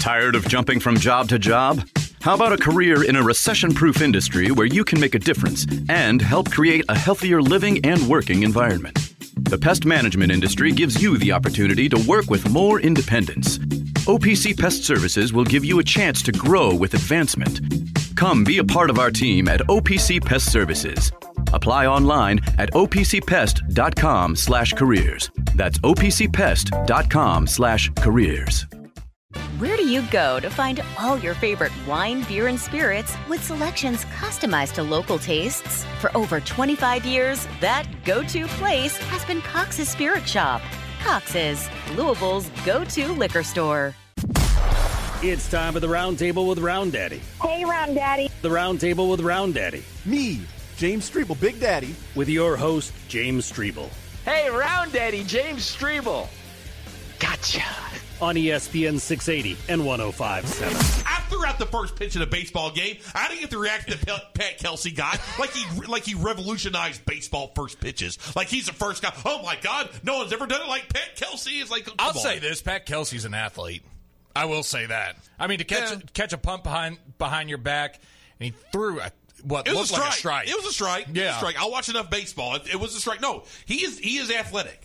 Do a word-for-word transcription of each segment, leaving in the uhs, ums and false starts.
Tired of jumping from job to job? How about a career in a recession-proof industry where you can make a difference and help create a healthier living and working environment? The pest management industry gives you the opportunity to work with more independence. O P C Pest Services will give you a chance to grow with advancement. Come be a part of our team at O P C Pest Services. Apply online at o p c pest dot com slash careers. That's o p c pest dot com slash careers. Where do you go to find all your favorite wine, beer, and spirits with selections customized to local tastes? For over twenty-five years, that go-to place has been Cox's Spirit Shop. Cox's, Louisville's go-to liquor store. It's time for the Round Table with Round Daddy. Hey, Round Daddy. The Round Table with Round Daddy. Me, James Strebel, Big Daddy. With your host, James Strebel. Hey, Round Daddy, James Strebel. Gotcha. On E S P N six eighty and one oh five point seven. I threw out the first pitch in a baseball game. I didn't get the reaction that Pat Kelsey got. Like he like he revolutionized baseball first pitches. Like he's the first guy. Oh, my God. No one's ever done it like Pat Kelsey. It's like, I'll on. say this. Pat Kelsey's an athlete. I will say that. I mean, to catch Yeah. a, catch a pump behind behind your back, and he threw a, what It looked was a strike. like a strike. It was a strike. Yeah. It was a strike. I watch enough baseball. It, it was a strike. No, he is he is athletic.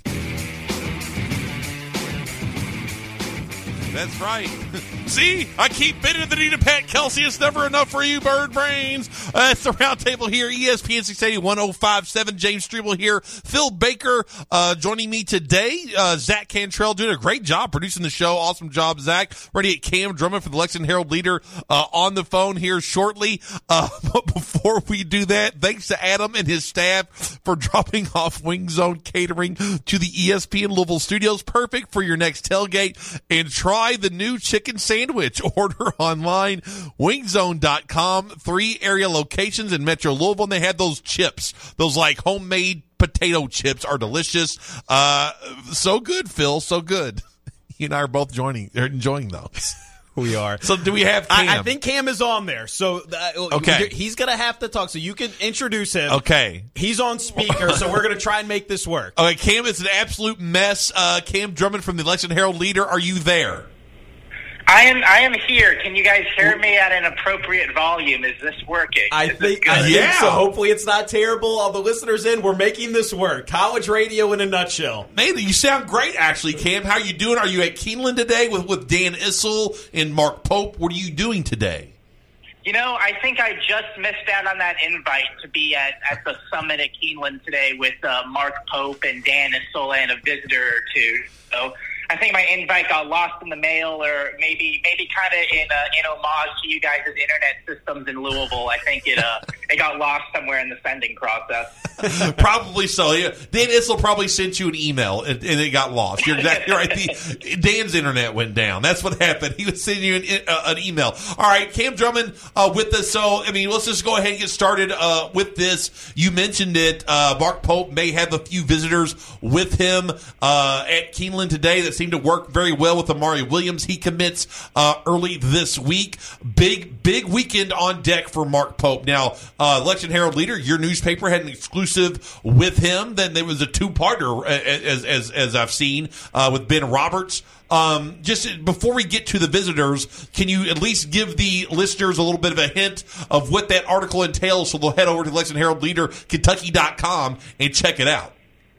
That's right. See, I keep bidding the need of Pat Kelsey. It's never enough for you, bird brains. Uh, it's the Round Table here, E S P N six eighty, one oh five point seven. James Strebel here. Phil Baker uh, joining me today. Uh, Zach Cantrell doing a great job producing the show. Awesome job, Zach. Ready at Cam Drummond for the Lexington Herald Leader uh, on the phone here shortly. Uh, but before we do that, thanks to Adam and his staff for dropping off Wing Zone Catering to the E S P N Louisville studios. Perfect for your next tailgate. And try the new chicken sandwich. Order online, wing zone dot com. Three area locations in Metro Louisville, and they have those chips. Those like homemade potato chips are delicious. Uh, so good, Phil. So good. You and I are both joining, are enjoying those. We are. So do we have Cam? I, I think Cam is on there. So uh, okay. He's going to have to talk. So you can introduce him. Okay. He's on speaker, so we're going to try and make this work. Okay, Cam, it's an absolute mess. Uh, Cam Drummond from the Lexington Herald Leader, are you there? I am. I am here. Can you guys hear me at an appropriate volume? Is this working? I Is think, this I good? think so. Hopefully, it's not terrible. All the listeners in, we're making this work. College radio in a nutshell. Man, you sound great, actually, Cam. How are you doing? Are you at Keeneland today with, with Dan Issel and Mark Pope? What are you doing today? You know, I think I just missed out on that invite to be at, at the summit at Keeneland today with uh, Mark Pope and Dan Issel and a visitor or two. So I think my invite got lost in the mail, or maybe maybe kind of in uh, in homage to you guys' internet systems in Louisville. I think it uh, it got lost somewhere in the sending process. Probably so. Yeah. Dan Issel probably sent you an email and, and it got lost. You're exactly right. The, Dan's internet went down. That's what happened. He was sending you an, uh, an email. All right, Cam Drummond uh, with us. So, I mean, let's just go ahead and get started uh, with this. You mentioned it. Uh, Mark Pope may have a few visitors with him uh, at Keeneland today that seem to work very well with Amari Williams. He commits uh, early this week. Big, big weekend on deck for Mark Pope. Now, uh, Lexington Herald Leader, your newspaper had an exclusive with him. Then there was a two-parter, as as as I've seen, uh, with Ben Roberts. Um, just before we get to the visitors, can you at least give the listeners a little bit of a hint of what that article entails, so they'll head over to Lexington Herald Leader, Kentucky dot com, and check it out?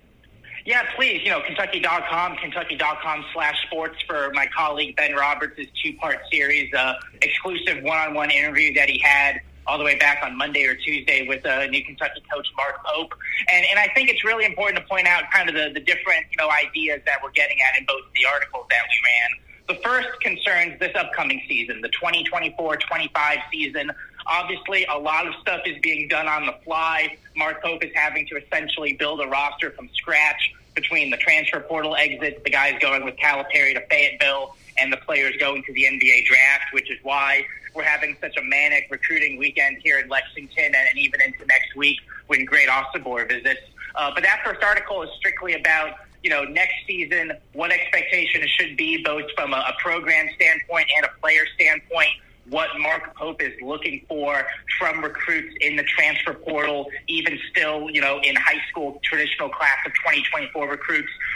Yeah, please, you know, Kentucky dot com, Kentucky dot com slash sports for my colleague Ben Roberts' two-part series, uh, exclusive one-on-one interview that he had all the way back on Monday or Tuesday with uh, new Kentucky coach Mark Pope. And and I think it's really important to point out kind of the, the different, you know, ideas that we're getting at in both of the articles that we ran. The first concerns this upcoming season, the twenty twenty-four twenty-five season. Obviously, a lot of stuff is being done on the fly. Mark Pope is having to essentially build a roster from scratch between the transfer portal exits, the guys going with Calipari to Fayetteville, and the players going to the N B A draft, which is why we're having such a manic recruiting weekend here in Lexington and, and even into next week when Great Osobor visits. Uh, but that first article is strictly about, you know, next season, what expectations should be both from a, a program standpoint and a player standpoint, what Mark Pope is looking for from recruits in the transfer portal, even still, you know, in high school traditional class of twenty twenty-four recruits,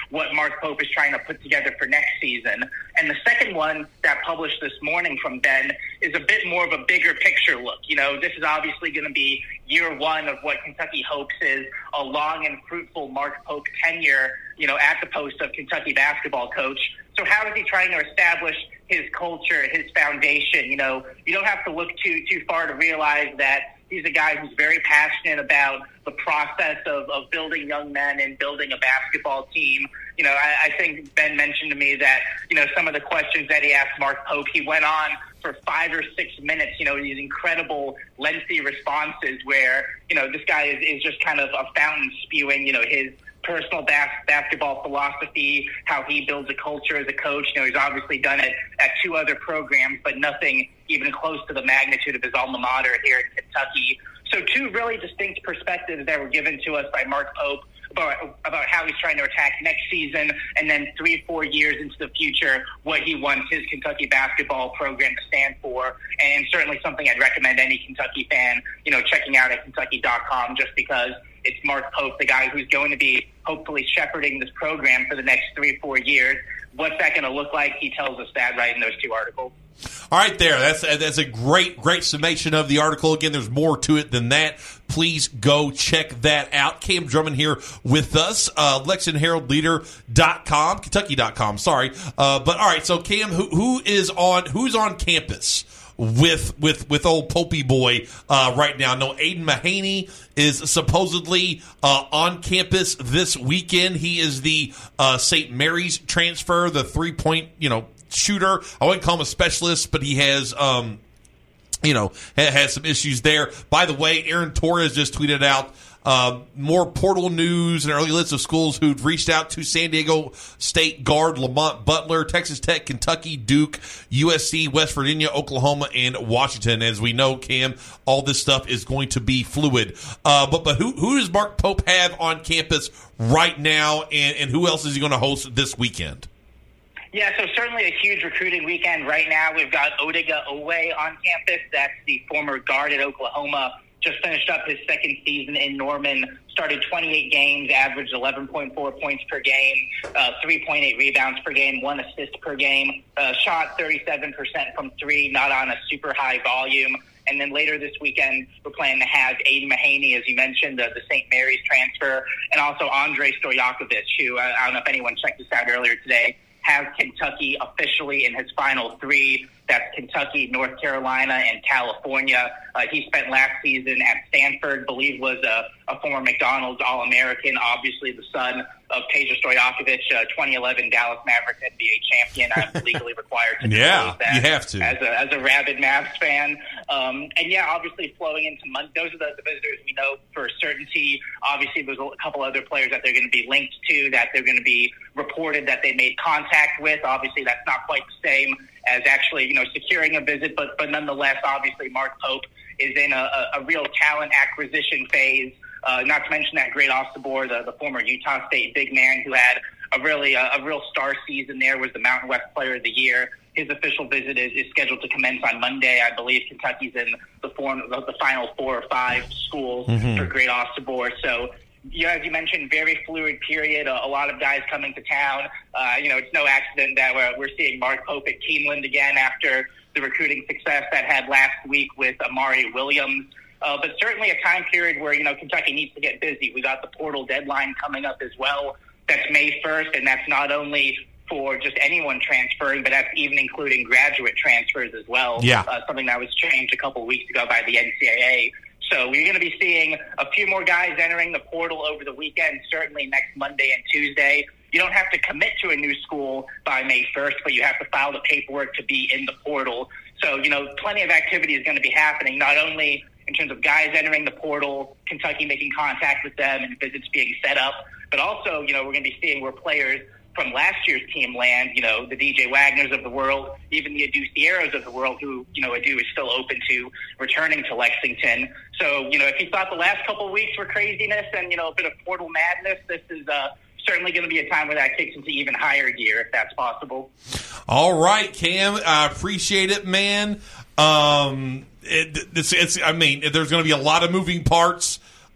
what Mark Pope is trying to put together for next season. And the second one that published this morning from Ben is a bit more of a bigger picture look. You know, this is obviously going to be year one of what Kentucky hopes is a long and fruitful Mark Pope tenure, you know, at the post of Kentucky basketball coach. So how is he trying to establish his culture, his foundation? You know, you don't have to look too too far to realize that he's a guy who's very passionate about the process of, of building young men and building a basketball team. You know, I, I think Ben mentioned to me that, you know, some of the questions that he asked Mark Pope, he went on for five or six minutes, you know, these incredible lengthy responses where, you know, this guy is, is just kind of a fountain spewing, you know, his personal bas- basketball philosophy, how he builds a culture as a coach. You know, he's obviously done it at two other programs, but nothing even close to the magnitude of his alma mater here in Kentucky. So two really distinct perspectives that were given to us by Mark Pope about, about how he's trying to attack next season, and then three, four years into the future, what he wants his Kentucky basketball program to stand for. And certainly something I'd recommend any Kentucky fan, you know, checking out at Kentucky dot com, just because it's Mark Pope, the guy who's going to be hopefully shepherding this program for the next three, four years. What's that going to look like? He tells us that right in those two articles. All right, there. That's that's a great, great summation of the article. Again, there's more to it than that. Please go check that out. Cam Drummond here with us, uh, Lexington Herald Leader dot com, Kentucky dot com, sorry. Uh, but, all right, so, Cam, who, who is on who's on campus with with with old Popey boy uh, right now? No, Aiden Mahaney is supposedly uh, on campus this weekend. He is the uh, Saint Mary's transfer, the three-point, you know, shooter. I wouldn't call him a specialist, but he has, um, you know, ha- has some issues there. By the way, Aaron Torres just tweeted out uh, more portal news and early lists of schools who've reached out to San Diego State guard Lamont Butler, Texas Tech, Kentucky, Duke, U S C, West Virginia, Oklahoma, and Washington. As we know, Cam, all this stuff is going to be fluid. Uh, but but who who does Mark Pope have on campus right now, and, and who else is he going to host this weekend? Yeah, so certainly a huge recruiting weekend right now. We've got Odiga Owe on campus. That's the former guard at Oklahoma. Just finished up his second season in Norman, started twenty-eight games, averaged eleven point four points per game, uh, three point eight rebounds per game, one assist per game, uh, shot thirty-seven percent from three, not on a super high volume. And then later this weekend, we're planning to have Aiden Mahaney, as you mentioned, the, the Saint Mary's transfer, and also Andre Stojakovic, who, uh, I don't know if anyone checked this out earlier today, has Kentucky officially in his final three. That's Kentucky, North Carolina, and California. Uh, he spent last season at Stanford, believe was a, a former McDonald's All-American, obviously the son of Peja Stojakovic, uh, twenty eleven Dallas Mavericks N B A champion. I'm legally required to yeah, that you have to. as a, as a rabid Mavs fan. Um, and, yeah, obviously flowing into Monday, those are the, the visitors we know for certainty. Obviously, there's a couple other players that they're going to be linked to, that they're going to be reported that they made contact with. Obviously, that's not quite the same as actually, you know, securing a visit, but but nonetheless, obviously, Mark Pope is in a, a, a real talent acquisition phase. Uh, not to mention that great Osobor, the, the former Utah State big man who had a really a, a real star season there, was the Mountain West Player of the Year. His official visit is, is scheduled to commence on Monday. I believe Kentucky's in the form of the final four or five schools mm-hmm. for great Osobor. So, yeah, as you mentioned, very fluid period. A, a lot of guys coming to town. Uh, you know, it's no accident that we're, we're seeing Mark Pope at Keeneland again after the recruiting success that had last week with Amari Williams. Uh, but certainly a time period where, you know, Kentucky needs to get busy. We got the portal deadline coming up as well. That's May first, and that's not only for just anyone transferring, but that's even including graduate transfers as well. Yeah. Uh, something that was changed a couple of weeks ago by the N C double A. So we're going to be seeing a few more guys entering the portal over the weekend, certainly next Monday and Tuesday. You don't have to commit to a new school by May first, but you have to file the paperwork to be in the portal. So, you know, plenty of activity is going to be happening, not only in terms of guys entering the portal, Kentucky making contact with them and visits being set up, but also, you know, we're going to be seeing where players from last year's team land, you know, the D J Wagners of the world, even the Adu Sierras of the world, who, you know, Adu is still open to returning to Lexington. So, you know, if you thought the last couple of weeks were craziness and, you know, a bit of portal madness, this is uh, certainly going to be a time where that kicks into even higher gear, if that's possible. All right, Cam, I appreciate it, man. Um, it, it's, it's, I mean, there's going to be a lot of moving parts.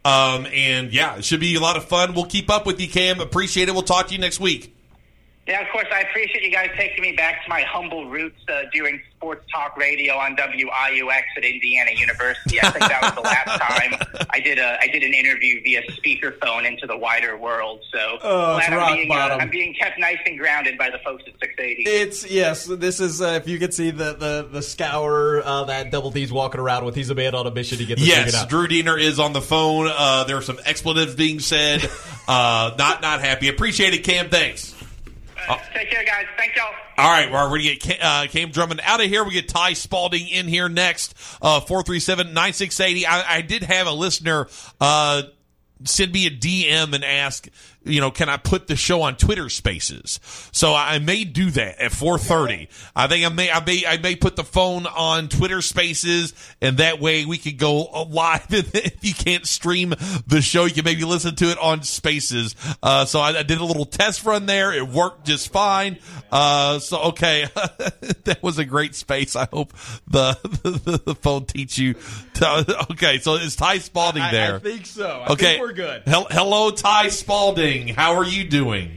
Um, and, yeah, it should be a lot of fun. We'll keep up with you, Cam. Appreciate it. We'll talk to you next week. Yeah, of course. I appreciate you guys taking me back to my humble roots uh, doing sports talk radio on W I U X at Indiana University. I think that was the last time I did a I did an interview via speakerphone into the wider world. So oh, glad rock I'm, being, bottom. Uh, I'm being kept nice and grounded by the folks at six eighty. It's yes. This is uh, if you could see the the the scour uh, that Double D's walking around with. He's a man on a mission to get this figured Yes, out. Drew Diener is on the phone. Uh, there are some expletives being said. uh, not not happy. Appreciate it, Cam. Thanks. Uh, take care, guys. Thank y'all. All right, well, we're going to get uh, Cam Drummond out of here. We get Ty Spalding in here next, uh, four three seven, nine six eight zero. I, I did have a listener uh, send me a D M and ask, you know, can I put the show on Twitter Spaces? So I may do that at four thirty. I think I may, I may, I may put the phone on Twitter Spaces, and that way we could go live. If you can't stream the show, you can maybe listen to it on Spaces. Uh, so I, I did a little test run there. It worked just fine. Uh, so okay, that was a great space. I hope the the, the phone teach you. To, okay, so is Ty Spalding there? I, I think so. I okay, think we're good. Hel- hello, Ty Spalding. How are you doing?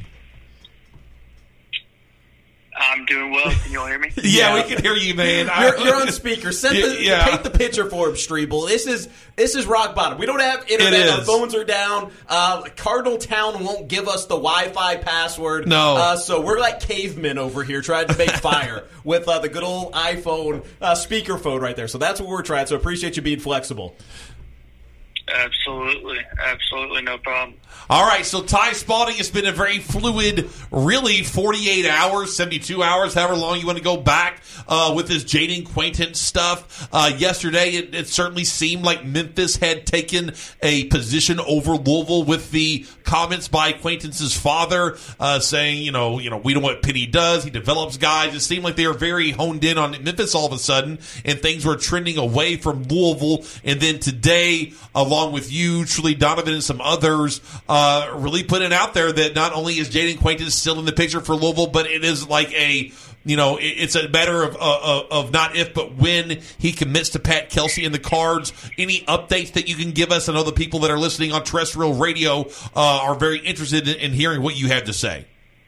I'm doing well. Can you all hear me? Yeah, Yeah. we can hear you, man. You're, you're on speaker. Set the, Yeah. Paint the picture for him, Strebel. This is this is rock bottom. We don't have internet. It Our is. phones are down. Uh, Cardinal Town won't give us the Wi-Fi password. No. Uh, so we're like cavemen over here trying to make fire with uh, the good old iPhone uh, speakerphone right there. So that's what we're trying. So appreciate you being flexible. Absolutely. Absolutely. No problem. All right, so Ty Spalding, has been a very fluid, really forty-eight hours, seventy-two hours, however long you want to go back uh, with this Jaden Quaintance stuff. Uh, yesterday, it, it certainly seemed like Memphis had taken a position over Louisville with the comments by Quaintance's father uh, saying, you know, you know, we know what Penny does. He develops guys. It seemed like they were very honed in on Memphis all of a sudden, and things were trending away from Louisville. And then today, along with you, Truly Donovan, and some others, uh, really putting out there that not only is Jaden Quaintance still in the picture for Louisville, but it is like a, you know, it, it's a matter of, uh, of not if, but when he commits to Pat Kelsey in the Cards. Any updates that you can give us? I know the people that are listening on terrestrial radio uh, are very interested in, in hearing what you have to say.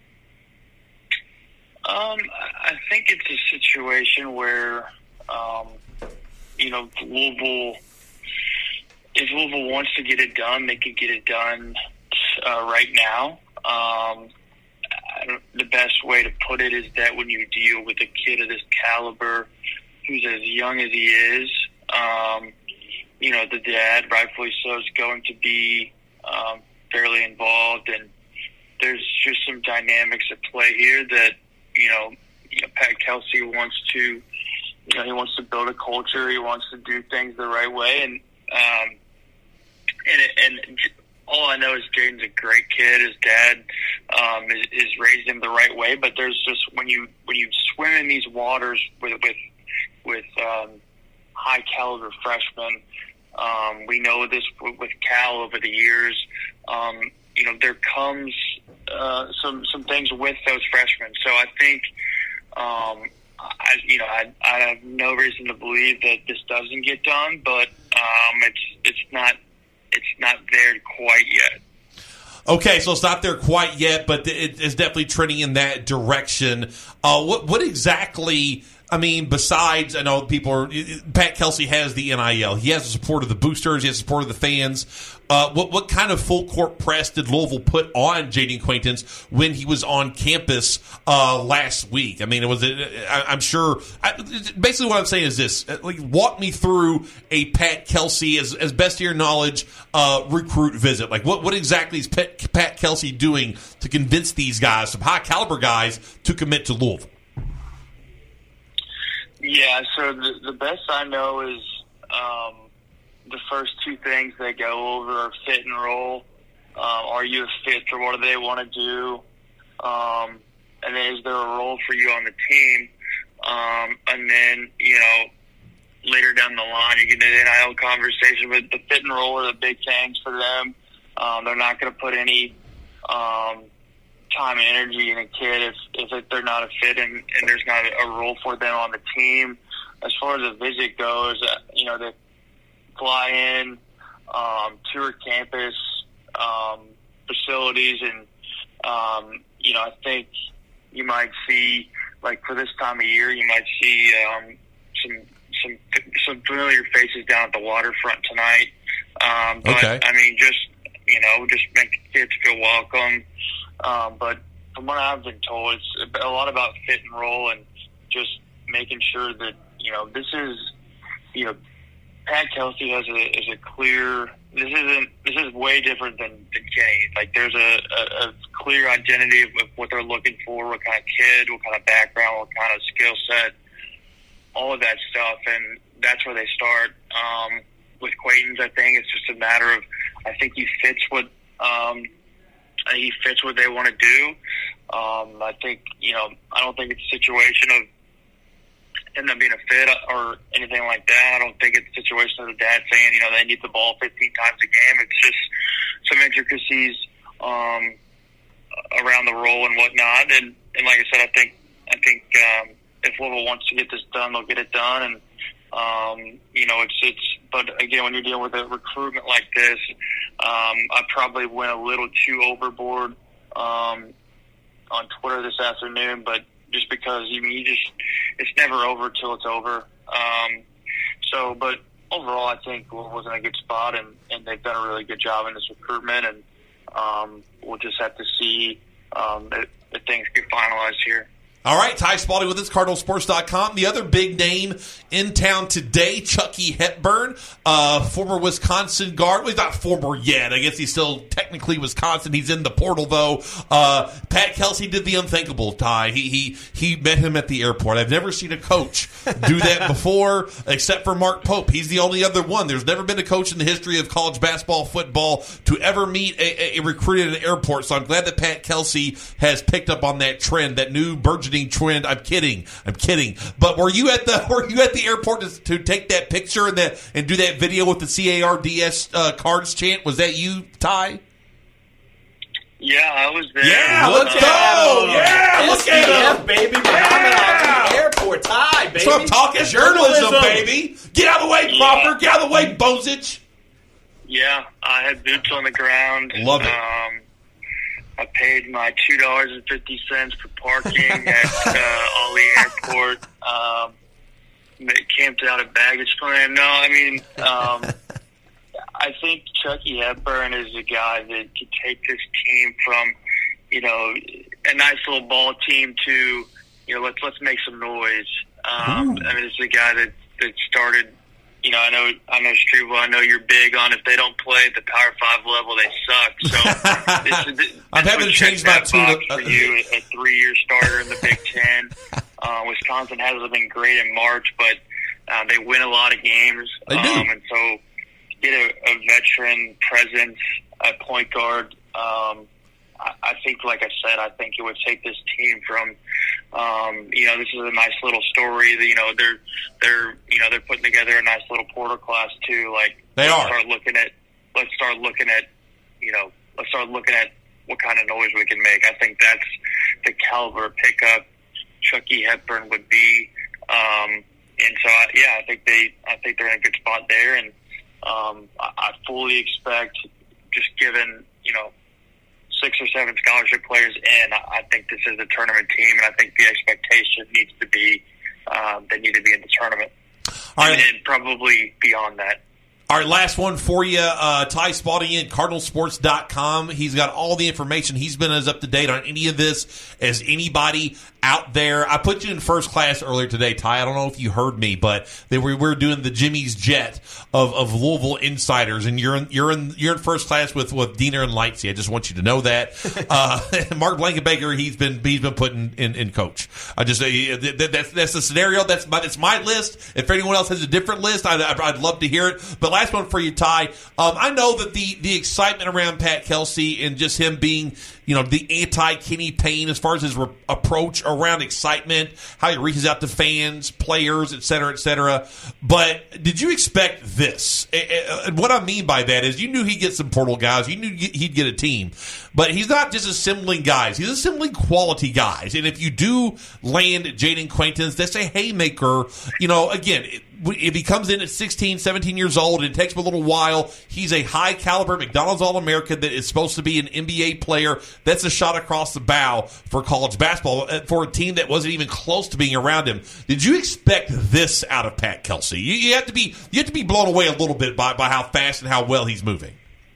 Um, I think it's a situation where, um, you know, Louisville, if Louisville wants to get it done, they could get it done uh, right now. Um, I don't, the best way to put it is that when you deal with a kid of this caliber, who's as young as he is, um, you know, the dad, rightfully so, is going to be um, fairly involved, and there's just some dynamics at play here that, you know, you know, Pat Kelsey wants to, you know, he wants to build a culture. He wants to do things the right way, and um, and, and all I know is Jaden's a great kid. His dad um, is, is raised him the right way, but there's just when you when you swim in these waters with with with um, high caliber freshmen, um, we know this with, with Cal over the years. Um, you know, there comes uh, some some things with those freshmen. So I think, um, I you know, I I have no reason to believe that this doesn't get done, but um, it's it's not. It's not there quite yet. Okay, so it's not there quite yet, but it is definitely trending in that direction. Uh, what what exactly? I mean, besides, I know people are. Pat Kelsey has the N I L. He has the support of the boosters. He has the support of the fans. Uh, what what kind of full court press did Louisville put on Jaden Quaintance when he was on campus uh, last week? I mean, it was. I, I'm sure. I, basically, what I'm saying is this: like, walk me through a Pat Kelsey, as as best of your knowledge, uh, recruit visit. Like, what what exactly is Pat, Pat Kelsey doing to convince these guys, some high caliber guys, to commit to Louisville? Yeah, so the, the best I know is um, the first two things they go over are fit and roll. Um, are you a fit for what they want to do? Um, and then is there a role for you on the team? Um, and then, you know, later down the line, you get an N I L conversation, but the fit and roll are the big things for them. Um, they're not going to put any um, time and energy in a kid if, if they're not a fit and, and there's not a role for them on the team. As far as the visit goes, uh, you know, they fly in, um, tour campus um, facilities, and um, you know, I think you might see, like for this time of year, you might see um, some some some familiar faces down at the waterfront tonight. Um, but Okay. I mean, just you know, just make the kids feel welcome. Um, but from what I've been told, it's a lot about fit and roll, and just making sure that you know this is you know Pat Kelsey has a is a clear. This isn't. This is way different than, than Kenny. Like there's a, a, a clear identity of, of what they're looking for, what kind of kid, what kind of background, what kind of skill set, all of that stuff, and that's where they start. Um, with Quayton's, I think it's just a matter of. I think he fits what um, he fits what they want to do. Um, I think you know. I don't think it's a situation of end up being a fit or anything like that. I don't think it's a situation of the dad saying, you know, they need the ball fifteen times a game. It's just some intricacies um, around the role and whatnot. And, and like I said, I think I think um, if Louisville wants to get this done, they'll get it done. And um, you know, it's it's. But again, when you're dealing with a recruitment like this, um, I probably went a little too overboard um, on Twitter this afternoon, but. Just because you, you just, it's never over till it's over. Um, so, but overall, I think Louisville's in a good spot, and, and they've done a really good job in this recruitment, and um, we'll just have to see um, if, if things get finalized here. All right, Ty Spalding with us, Cardinal Sports dot com. The other big name in town today, Chucky Hepburn, uh, former Wisconsin guard. Well, he's not former yet. I guess he's still technically Wisconsin. He's in the portal, though. Uh, Pat Kelsey did the unthinkable, Ty. He, he, he met him at the airport. I've never seen a coach do that before, except for Mark Pope. He's the only other one. There's never been a coach in the history of college basketball, football, to ever meet a, a recruit at an airport. So I'm glad that Pat Kelsey has picked up on that trend, that new burgeoning trend. I'm kidding. I'm kidding. But were you at the were you at the airport to, to take that picture and that and do that video with the C A R D S uh, cards chant? Was that you, Ty? Yeah, I was there. Yeah, let's go. Yeah, look at him, baby. Yeah. Airport, Ty, baby. So I'm talking journalism, Journalism. baby. Get out of the way, Crawford. Get out of the way, Bozich. Yeah, I had boots on the ground. Love it. Um, I paid my two dollars and fifty cents for parking at uh, Ollie Airport. Um, camped out at baggage claim. No, I mean, um, I think Chucky Hepburn is a guy that could take this team from, you know, a nice little ball team to, you know, let's let's make some noise. Um, I mean, it's a guy that that started. You know, I know, I know, Struble, I know you're big on if they don't play at the Power Five level, they suck. So this, this, I'm having to change my tune for you, a three-year starter in the Big Ten. Uh, Wisconsin hasn't been great in March, but uh, they win a lot of games. They do. Um, and so get a, a veteran presence at point guard. Um, I, I think, like I said, I think it would take this team from, um, you know, this is a nice little story. That, you know, they're they're you know they're putting together a nice little porter class too. Like they let's are. Start looking at let's start looking at you know let's start looking at what kind of noise we can make. I think that's the caliber pickup Chucky Hepburn would be. Um, and so I, yeah, I think they I think they're in a good spot there, and um, I, I fully expect, just given you know. six or seven scholarship players in, I think this is a tournament team, and I think the expectation needs to be um, they need to be in the tournament, All right. and, and probably beyond that. All right, last one for you. Uh, Ty Spalding in Cardinal Sports dot com. He's got all the information. He's been as up to date on any of this as anybody out there. I put you in first class earlier today, Ty. I don't know if you heard me, but they were, we were doing the Jimmy's Jet of, of Louisville insiders, and you're in you're in you're in first class with, with Diener and Lightsey. I just want you to know that. Uh, Mark Blankenbaker, he's been he's been put in, in, in coach. I just uh, that, that's that's the scenario. That's my that's my list. If anyone else has a different list, I'd, I'd love to hear it. But last one for you, Ty. Um, I know that the the excitement around Pat Kelsey and just him being, you know, the anti-Kenny Payne as far as his re- approach around excitement, how he reaches out to fans, players, et cetera, et cetera. But did you expect this? And what I mean by that is you knew he'd get some portal guys. You knew he'd get a team. But he's not just assembling guys. He's assembling quality guys. And if you do land Jaden Quaintance, that's a haymaker. You know, again, if he comes in at sixteen, seventeen years old, and it takes him a little while, he's a high-caliber McDonald's All-American that is supposed to be an N B A player. That's a shot across the bow for college basketball, for a team that wasn't even close to being around him. Did you expect this out of Pat Kelsey? You, you have to be you have to be blown away a little bit by, by how fast and how well he's moving.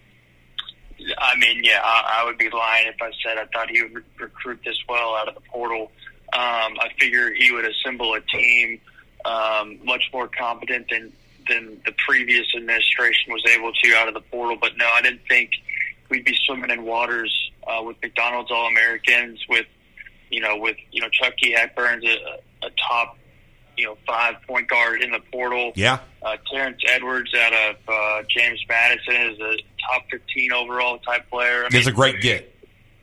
I mean, yeah, I, I would be lying if I said I thought he would re- recruit this well out of the portal. Um, I figure he would assemble a team um, much more competent than than the previous administration was able to out of the portal. But no, I didn't think we'd be swimming in waters uh, with McDonald's All-Americans, with you know, with you know Chucky Hepburn's a, a top you know five point guard in the portal. Yeah, uh, Terrence Edwards out of uh, James Madison is a top fifteen overall type player. I He's mean, a great get.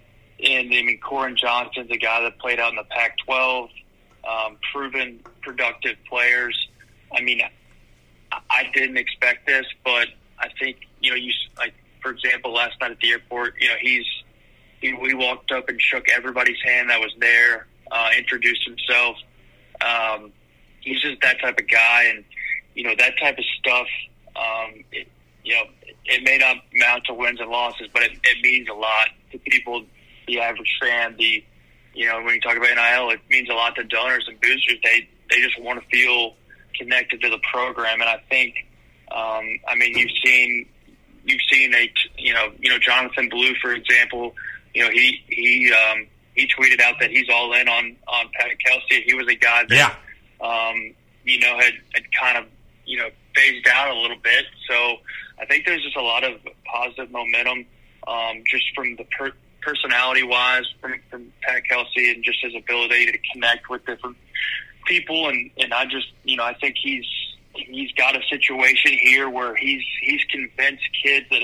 And I mean, Corin Johnson's a guy that played out in the Pac twelve, um, proven productive players. I mean, I, I didn't expect this, but I think you know, you like for example, last night at the airport, you know, he's he, we walked up and shook everybody's hand that was there, uh, introduced himself. Um, he's just that type of guy, and you know that type of stuff. Um, it, you know, it may not amount to wins and losses, but it, it means a lot to people. The average fan, the you know, when you talk about N I L, it means a lot to donors and boosters. They they just want to feel connected to the program, and I think, um, I mean, you've seen you've seen a you know you know Jonathan Blue, for example. You know, he he um, he tweeted out that he's all in on on Pat Kelsey. He was a guy that yeah. um, you know had had kind of you know phased out a little bit. So I think there's just a lot of positive momentum, um, just from the per- personality-wise from, from Pat Kelsey, and just his ability to connect with different people. And, and I just, you know, I think he's he's got a situation here where he's he's convinced kids that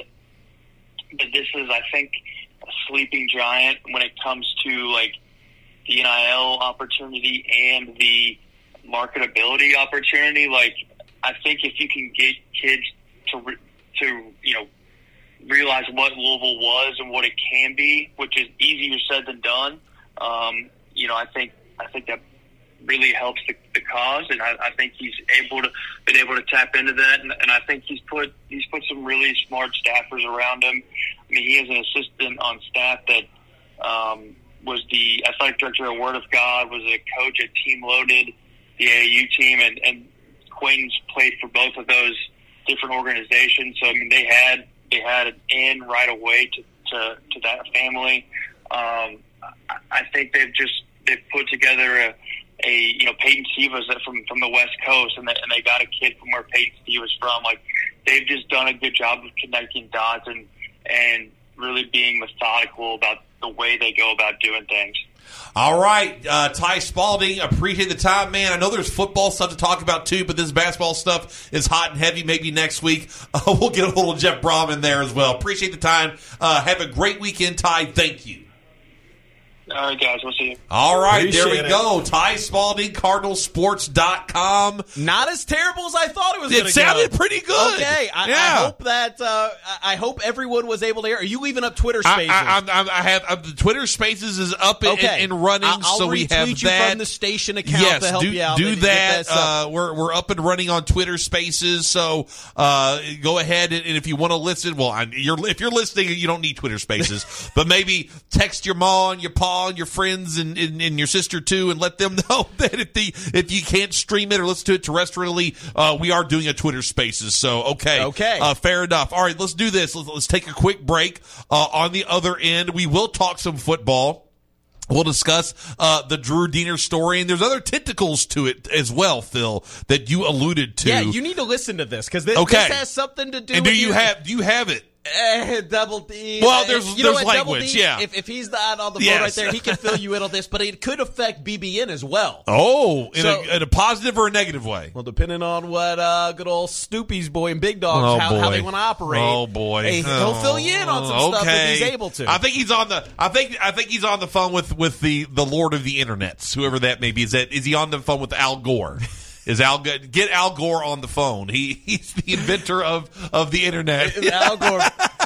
that this is, I think, a sleeping giant when it comes to like the N I L opportunity and the marketability opportunity. Like, I think if you can get kids to to you know. realize what Louisville was and what it can be, which is easier said than done. Um, you know, I think I think that really helps the, the cause, and I, I think he's able to been able to tap into that, and, and I think he's put he's put some really smart staffers around him. I mean, he has an assistant on staff that um, was the athletic director at Word of God, was a coach at Team Loaded, the A A U team, and, and Quentin's played for both of those different organizations. So I mean, they had. They had an in right away to, to, to that family. Um, I, I think they've just they've put together a, a you know Peyton Siva's from from the West Coast, and they, and they got a kid from where Peyton Siva's from. Like, they've just done a good job of connecting dots and and really being methodical about the way they go about doing things. All right, uh, Ty Spalding, appreciate the time, man. I know there's football stuff to talk about, too, but this basketball stuff is hot and heavy. Maybe next week uh, we'll get a little Jeff Brom in there as well. Appreciate the time. Uh, have a great weekend, Ty. Thank you. All right, guys. We'll see you. All right, Appreciate there we it. go. Ty Spalding, Cardinal Sports dot com. Not as terrible as I thought it was It going to go. sounded pretty good. Okay, I, Yeah. I hope that uh, I hope everyone was able to hear. Are you leaving up Twitter Spaces? I, I, I, I have uh, the Twitter Spaces is up and, okay. and, and running, I'll, I'll so we have retweet you that from the station account yes, to help do, you out. do and that. get up. Uh, we're we're up and running on Twitter Spaces, so uh, go ahead and, and if you want to listen, well, I, you're if you're listening, you don't need Twitter Spaces, but maybe text your mom, and your pa, and your friends, and, and, and your sister too, and let them know that if the if you can't stream it or listen to it terrestrially, uh, we are doing a Twitter Spaces. So okay, okay, uh, fair enough. All right, let's do this. Let's, let's take a quick break. Uh, on the other end, we will talk some football. We'll discuss uh, the Drew Diener story, and there's other tentacles to it as well, Phil, that you alluded to. Yeah, you need to listen to this because this, okay. this has something to do. And with do you your, have do you have it? Uh, double D. Well, there's you know there's what, Double language, D, yeah. If, if he's not on the phone Yes. right there, he can fill you in on this, but it could affect B B N as well. Oh, in, So- a, in a positive or a negative way? Well, depending on what uh, good old Stoopy's boy and Big Dogs, Oh, how, how boy. they want to operate. Oh boy, Hey, he'll fill you in on some Oh, stuff okay. if he's able to. I think he's on the. I think I think he's on the phone with, with the, the Lord of the Internets, whoever that may be. Is that is he on the phone with Al Gore? Is Al get Al Gore on the phone? He he's the inventor of, of the internet. Al Gore.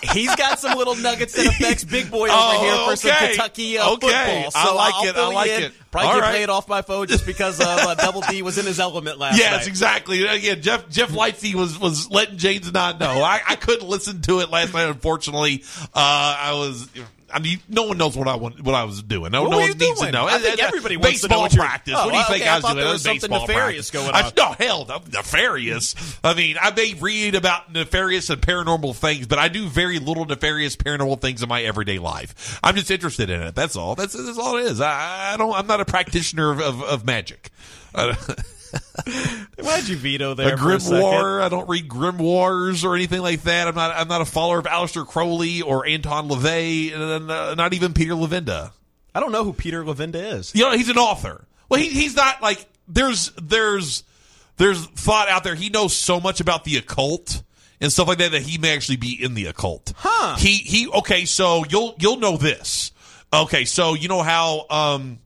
He's got some little nuggets that affects Big Boy over Oh, here for okay. some Kentucky uh, Okay. football. So I like I'll it. fill I like you in. it. Probably All can right. play it off my phone just because of, uh, Double D was in his element last yes, night. Yes, exactly. Again, Jeff Jeff Lightsey was was letting James not know. I, I couldn't listen to it last night. Unfortunately, uh, I was. I mean, no one knows what I want, what I was doing. No, What no were one you needs doing? to know. I think Uh, uh, everybody wants to know baseball what you're- practice. Oh, what do you okay, think I I was thought doing? there That was something baseball nefarious practice. going I, on. no, hell, no, nefarious. I mean, I may read about nefarious and paranormal things, but I do very little nefarious paranormal things in my everyday life. I'm just interested in it. That's all. That's, that's all it is. I, I don't. I'm not a practitioner of, of, of magic. Uh, Why'd you veto there? a for a second? grimoire. I don't read grimoires or anything like that. I'm not. I'm not a follower of Aleister Crowley or Anton LaVey, and uh, not even Peter Levenda. I don't know who Peter Levenda is. You know, he's an author. Well, he, he's not like there's there's there's thought out there. He knows so much about the occult and stuff like that that he may actually be in the occult. Huh? He he. Okay, so you'll you'll know this. Okay, so you know how um,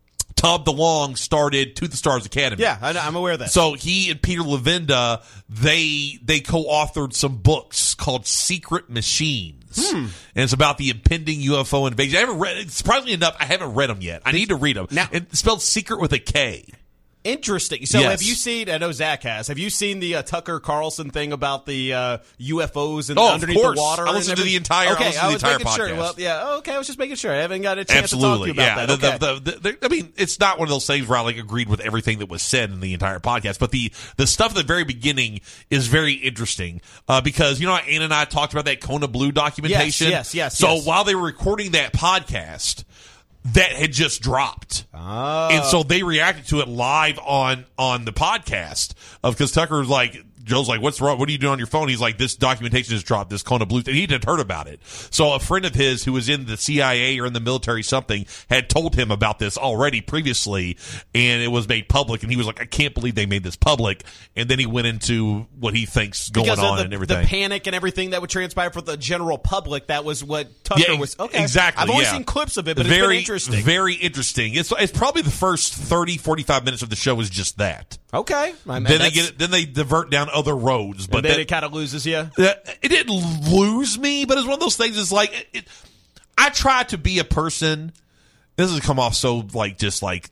Tom DeLonge started To the Stars Academy. Yeah, I, I'm aware of that. So he and Peter Levenda, they they co-authored some books called Secret Machines. Hmm. And it's about the impending U F O invasion. I haven't read, surprisingly enough, I haven't read them yet. I need to read them. Now, it's spelled secret with a K. Interesting. So Yes. have you seen, I know Zach has, have you seen the uh, Tucker Carlson thing about the uh, U F Os and Oh, of underneath course. the water? I and listened to the everything? entire- I Okay, listened to the I was entire making sure. podcast. Well, yeah, okay, I was just making sure. I haven't got a chance Absolutely, to talk to you yeah. about that. The- Okay. the- the- the- I mean, it's not one of those things where I like agreed with everything that was said in the entire podcast, but the the stuff at the very beginning is very interesting uh, because you know Ann and I talked about that Kona Blue documentation. Yes, yes, yes, So yes. while they were recording that podcast, that had just dropped. Oh. And so they reacted to it live on on the podcast of because Tucker was like, Joe's like, what's wrong? What are you doing on your phone? He's like, this documentation has dropped, this Kona Blue. And he had heard about it. So a friend of his who was in the C I A or in the military something had told him about this already previously, and it was made public. And he was like, I can't believe they made this public. And then he went into what he thinks going because on of the, and everything. the panic and everything that would transpire for the general public, that was what Tucker Yeah, was. Okay, exactly. I've only yeah. seen clips of it, but very, it's been interesting. Very interesting. It's it's probably the first thirty, forty-five minutes of the show is just that. Okay. I mean, Then they that's- get then they divert down other roads, but and then that- it kind of loses you. Uh, it didn't lose me, but it's one of those things. It's like it, it, I try to be a person. This has come off so like just like,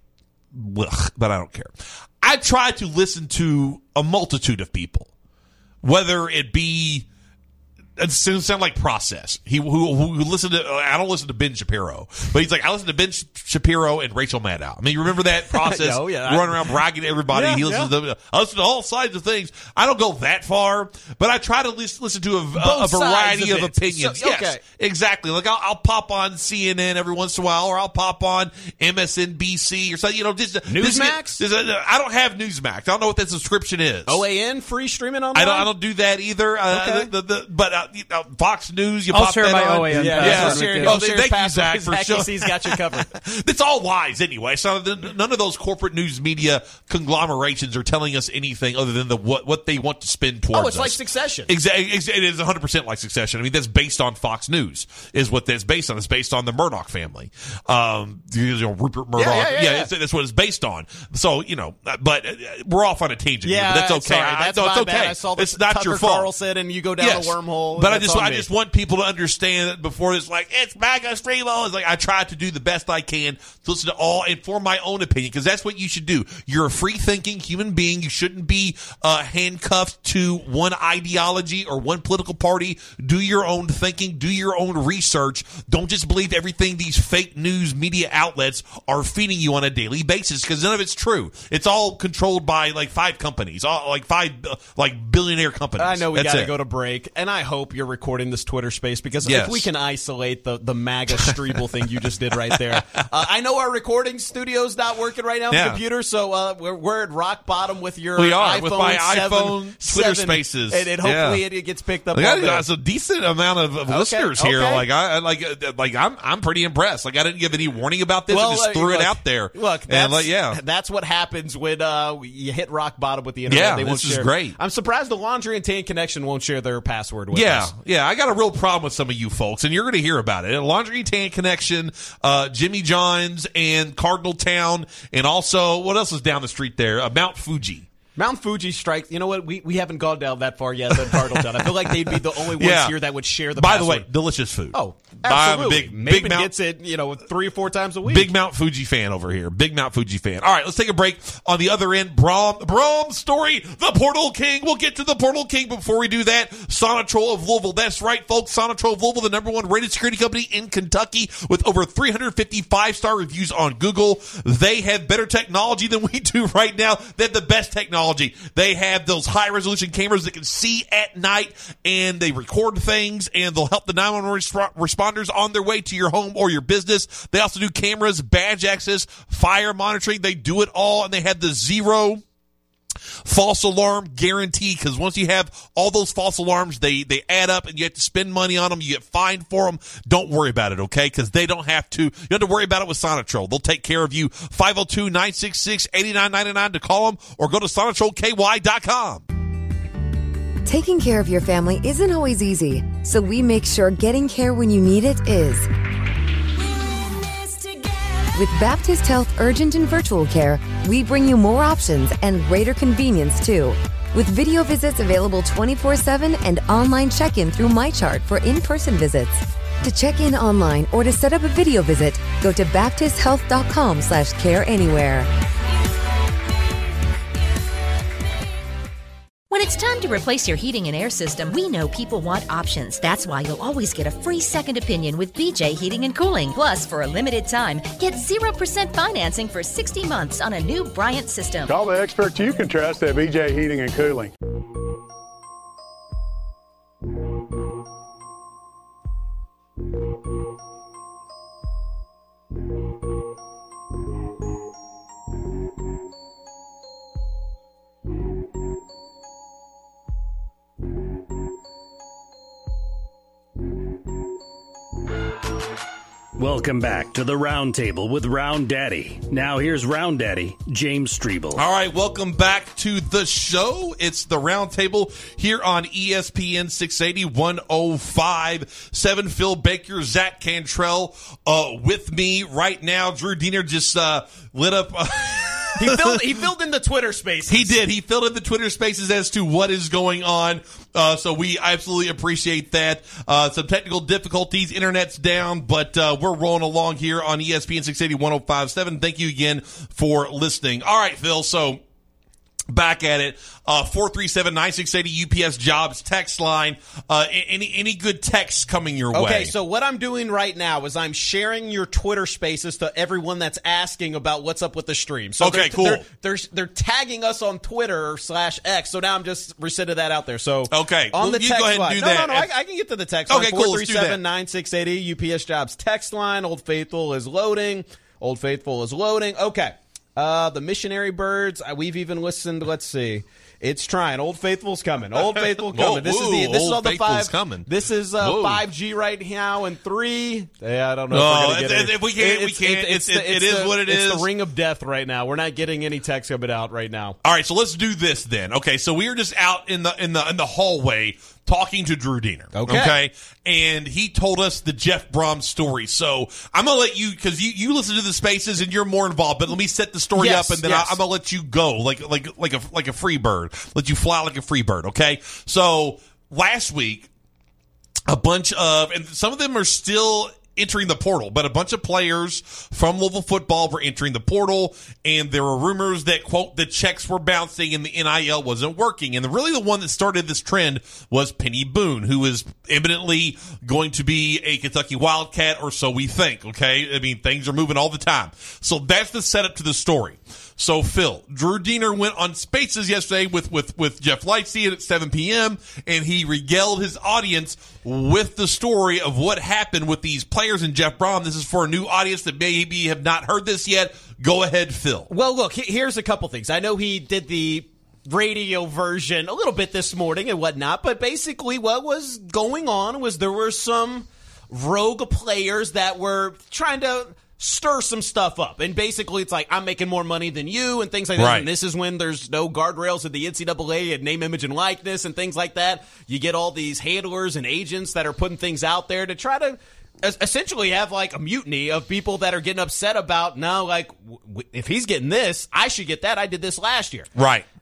ugh, but I don't care. I try to listen to a multitude of people, whether it be. It sounds like Process. He who, who listened to. I don't listen to Ben Shapiro, but he's like I listen to Ben Shapiro and Rachel Maddow. I mean, you remember that Process? Oh, yeah. running around bragging to everybody. Yeah, he listens yeah. to. I listen to all sides of things. I don't go that far, but I try to listen, listen to a, a, a Both sides variety of of, it. opinions. So- Yes, okay. exactly. Like I'll, I'll pop on C N N every once in a while, or I'll pop on M S N B C or something. You know, just Newsmax? This, this, I don't have Newsmax. I don't know what that subscription is. O A N free streaming online. I don't. I don't do that either. Uh, Okay. the, the, the, but uh, you know, Fox News, you I'll pop share that my on. O A N Yeah, password yeah. with share, you. Oh, oh, share thank you, password. Zach, for Zach showing- He's got you covered. It's all lies anyway. So the, none of those corporate news media conglomerations are telling us anything other than the what what they want to spin towards Oh, it's us. like Succession. Exactly, it is one hundred percent like Succession. I mean, that's based on Fox News, is what that's based on. It's based on the Murdoch family, um, you know, Rupert Murdoch. Yeah, yeah, yeah, yeah. It's, that's what it's based on. So you know, but uh, we're off on a tangent. Yeah, here, but that's okay. Sorry, I- that's no, my it's okay. bad. I saw the it's not Tucker your fault. Carlson, and you go down Yes. the wormhole. But I That's just, on I me. just want people to understand that before it's like it's MAGA Streamo. It's like I try to do the best I can to listen to all and form my own opinion because that's what you should do. You're a free thinking human being. You shouldn't be uh, handcuffed to one ideology or one political party. Do your own thinking. Do your own research. Don't just believe everything these fake news media outlets are feeding you on a daily basis because none of it's true. It's all controlled by like five companies, all, like five uh, like billionaire companies. I know we That's got to it. go to break, and I hope you're recording this Twitter space because Yes. if we can isolate the, the MAGA Streeble thing you just did right there. Uh, I know our recording studio's not working right now on Yeah. the computer, so uh, we're, we're at rock bottom with your We are, iPhone with my seven, iPhone Twitter seven, Spaces. and, and hopefully Yeah. it, it gets picked up. Like, on I there. got a decent amount of, of Okay, listeners here. okay. Like I I- like uh, like I'm I'm pretty impressed. Like I didn't give any warning about this. I just uh, threw look, it out there. Look, that's, and like, yeah, that's what happens when uh, you hit rock bottom with the internet. Yeah, they won't this is share. great. I'm surprised the Laundry and Tan Connection won't share their password with yeah, us. yeah. I got a real problem with some of you folks, and you're going to hear about it. Laundry Tan Connection, uh, Jimmy John's, and Cardinal Town, and also what else is down the street there? Uh, Mount Fuji. Mount Fuji strikes. You know what? We we haven't gone down that far yet. Than Cardinal done. I feel like they'd be the only ones Yeah. here that would share the. By password. the way, delicious food. Oh, I'm a absolutely. big, Maven big Mount, gets it, you know, three or four times a week. Big Mount Fuji fan over here. Big Mount Fuji fan. All right, let's take a break. On the other end, Brom, Brom's story, the Portal King. We'll get to the Portal King, but before we do that, Sonatrol of Louisville. That's right, folks. Sonatrol of Louisville, the number one rated security company in Kentucky with over three hundred fifty five-star reviews on Google. They have better technology than we do right now. They have the best technology. They have those high-resolution cameras that can see at night, and they record things, and they'll help the nine one one resp- responders on their way to your home or your business. They also do cameras, badge access, fire monitoring. They do it all, and they have the zero false alarm guarantee, because once you have all those false alarms, they, they add up, and you have to spend money on them. You get fined for them. Don't worry about it, okay? Because they don't have to. You have to worry about it with Sonatrol. They'll take care of you. five oh two, nine six six, eight nine nine nine to call them, or go to sonatrol k y dot com. Taking care of your family isn't always easy, so we make sure getting care when you need it is. With Baptist Health Urgent and Virtual Care, we bring you more options and greater convenience, too. With video visits available twenty-four seven and online check-in through MyChart for in-person visits. To check in online or to set up a video visit, go to baptist health dot com slash care anywhere. When it's time to replace your heating and air system, we know people want options. That's why you'll always get a free second opinion with B J Heating and Cooling. Plus, for a limited time, get zero percent financing for sixty months on a new Bryant system. Call the experts you can trust at B J Heating and Cooling. Welcome back to the Round Table with Round Daddy. Now here's Round Daddy, James Strebel. All right, welcome back to the show. It's the Round Table here on E S P N six eighty, one oh five point seven. Phil Baker, Zach Cantrell uh, with me right now. Drew Diener just uh, lit up... Uh, He filled, he filled in the Twitter spaces. He did. He filled in the Twitter spaces as to what is going on. Uh, so we absolutely appreciate that. Uh, some technical difficulties. Internet's down, but uh, we're rolling along here on E S P N six eighty, one oh five point seven. Thank you again for listening. All right, Phil. So back at it. Uh, four three seven, nine six eight zero U P S Jobs text line. Uh, any any good texts coming your way? Okay, so what I'm doing right now is I'm sharing your Twitter spaces to everyone that's asking about what's up with the stream. So okay, they're, cool. They're, they're, they're tagging us on Twitter slash X, so now I'm just rescinding that out there. So okay, on well, the you text go ahead line. and do no, that. no, no, I, I can get to the text okay, line. cool, let's do that. four three seven, nine six eight zero U P S Jobs text line. Old Faithful is loading. Old Faithful is loading. Okay. Uh, the Missionary Birds, uh, we've even listened, let's see. It's trying. Old Faithful's coming. Old Faithful coming. Whoa, this is the this Old is all the Faithful's five. Coming. This is uh, five G right now and three. Yeah, I don't know. No, if, we're gonna get if, it. if we can't, it's, we can't. It's, It's, it's, it, it's it is the, what it it's is. It's the ring of death right now. We're not getting any text coming out right now. All right, so let's do this then. Okay, so we were just out in the in the in the hallway talking to Drew Diener. Okay. Okay. And he told us the Jeff Brom story. So I'm going to let you, because you, you listen to the spaces and you're more involved, but let me set the story Yes, up and then yes. I, I'm going to let you go like like like a like a free bird. Let you fly like a free bird, okay? So last week, a bunch of, and some of them are still entering the portal, but a bunch of players from Louisville football were entering the portal, and there were rumors that, quote, the checks were bouncing and the N I L wasn't working. And the, really the one that started this trend was Penny Boone, who is eminently going to be a Kentucky Wildcat, or so we think, okay? I mean, things are moving all the time. So that's the setup to the story. So, Phil, Drew Diener went on Spaces yesterday with, with, with Jeff Lightsey at seven p.m., and he regaled his audience with the story of what happened with these players and Jeff Brom. This is for a new audience that maybe have not heard this yet. Go ahead, Phil. Well, look, here's a couple things. I know he did the radio version a little bit this morning and whatnot, but basically what was going on was there were some rogue players that were trying to stir some stuff up. And basically it's like, I'm making more money than you and things like that. Right. And this is when there's no guardrails in the N C double A and name, image, and likeness and things like that. You get all these handlers and agents that are putting things out there to try to essentially have like a mutiny of people that are getting upset about, no, like, w- if he's getting this, I should get that. I did this last year. Right.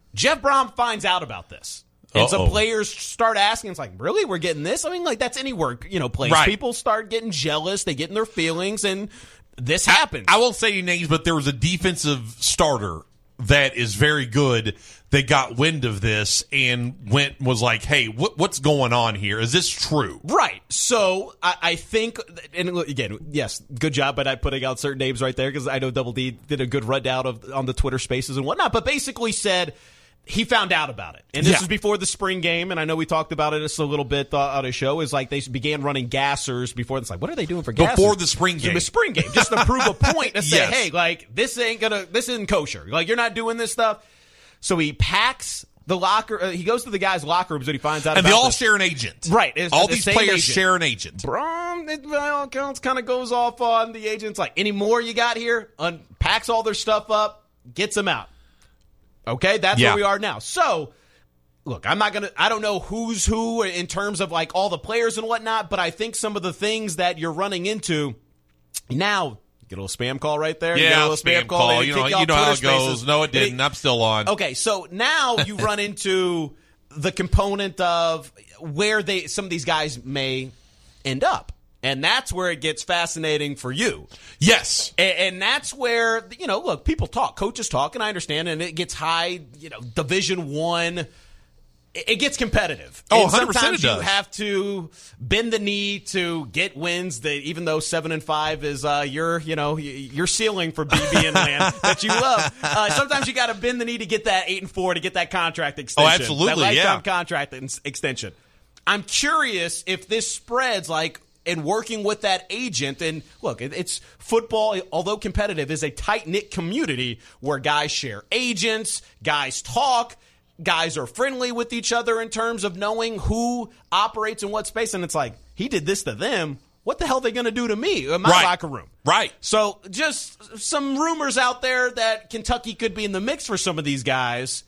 Jeff Brom finds out about this. And Uh-oh. some players start asking, it's like, really? We're getting this? I mean, like, that's any work, you know, place. Right. People start getting jealous. They get in their feelings, and this happens. I, I won't say any names, but there was a defensive starter that is very good that got wind of this and went was like, hey, what, what's going on here? Is this true? Right. So I, I think, and again, yes, good job by not putting out certain names right there, because I know Double D did a good rundown of on the Twitter Spaces and whatnot, but basically said he found out about it. And this Yeah. is before the spring game, and I know we talked about it just a little bit uh, on a show, is like they began running gassers before. It's like, what are they doing for gassers? Before the spring game. The spring game, just to prove a point to say, Yes. hey, like, this ain't gonna, this isn't kosher. Like, you're not doing this stuff. So he packs the locker, uh, he goes to the guys' locker rooms and he finds out And about they all this. share an agent. Right. It's all the these same players agent. share an agent. Brom, it, by all accounts, kind of goes off on the agents. Like, any more you got here? Unpacks all their stuff up, gets them out. Okay, that's Yeah. where we are now. So, look, I'm not going to, I don't know who's who in terms of like all the players and whatnot, but I think some of the things that you're running into now, get a little spam call right there. You get Yeah, a little spam call. They You kick know, off you know how Twitter it goes. Spaces. No, it They- didn't. I'm still on. Okay, so now you run into the component of where they some of these guys may end up. And that's where it gets fascinating for you. Yes. And, and that's where, you know, look, people talk, coaches talk, and I understand, and it gets high, you know, Division One. It, it gets competitive. Oh, and one hundred percent sometimes it does. you have to bend the knee to get wins that even though seven and five is uh, your, you know, your ceiling for B B and land that you love. Uh, sometimes you got to bend the knee to get that eight and four to get that contract extension. Oh, absolutely, that lifetime yeah. contract ex- extension. I'm curious if this spreads like. And working with that agent, and look, it, it's football, although competitive, is a tight-knit community where guys share agents, guys talk, guys are friendly with each other in terms of knowing who operates in what space. And it's like, he did this to them. What the hell are they going to do to me in my Right. locker room? Right. So just some rumors out there that Kentucky could be in the mix for some of these guys.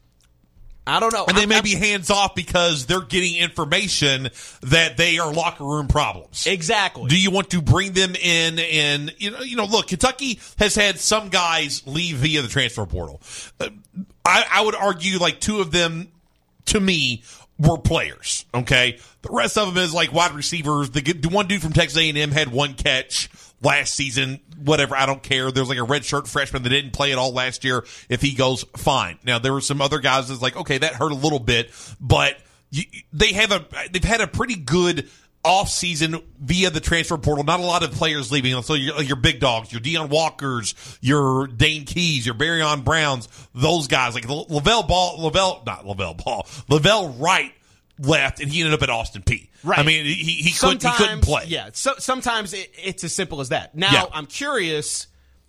I don't know. And they I'm- may I'm- be hands off because they're getting information that they are locker room problems. Exactly. Do you want to bring them in? And you know, you know, look, Kentucky has had some guys leave via the transfer portal. Uh, I, I would argue like two of them, to me, were players. Okay, the rest of them is like wide receivers. The, the one dude from Texas A and M had one catch last season. Whatever, I don't care. There's like a redshirt freshman that didn't play at all last year. If he goes, fine. Now there were some other guys that's like, okay, that hurt a little bit, but you, they have a they've had a pretty good off season via the transfer portal. Not a lot of players leaving. So your, your big dogs, your Deion Walkers, your Dane Keys, your Barryon Browns, those guys like Lavelle Ball, Lavelle, not Lavelle Ball, Lavelle Wright left, and he ended up at Austin Peay. Right. I mean, he he, couldn't, he couldn't Sometimes- play. Yeah. So sometimes it, it's as simple as that. Now Yeah. I'm curious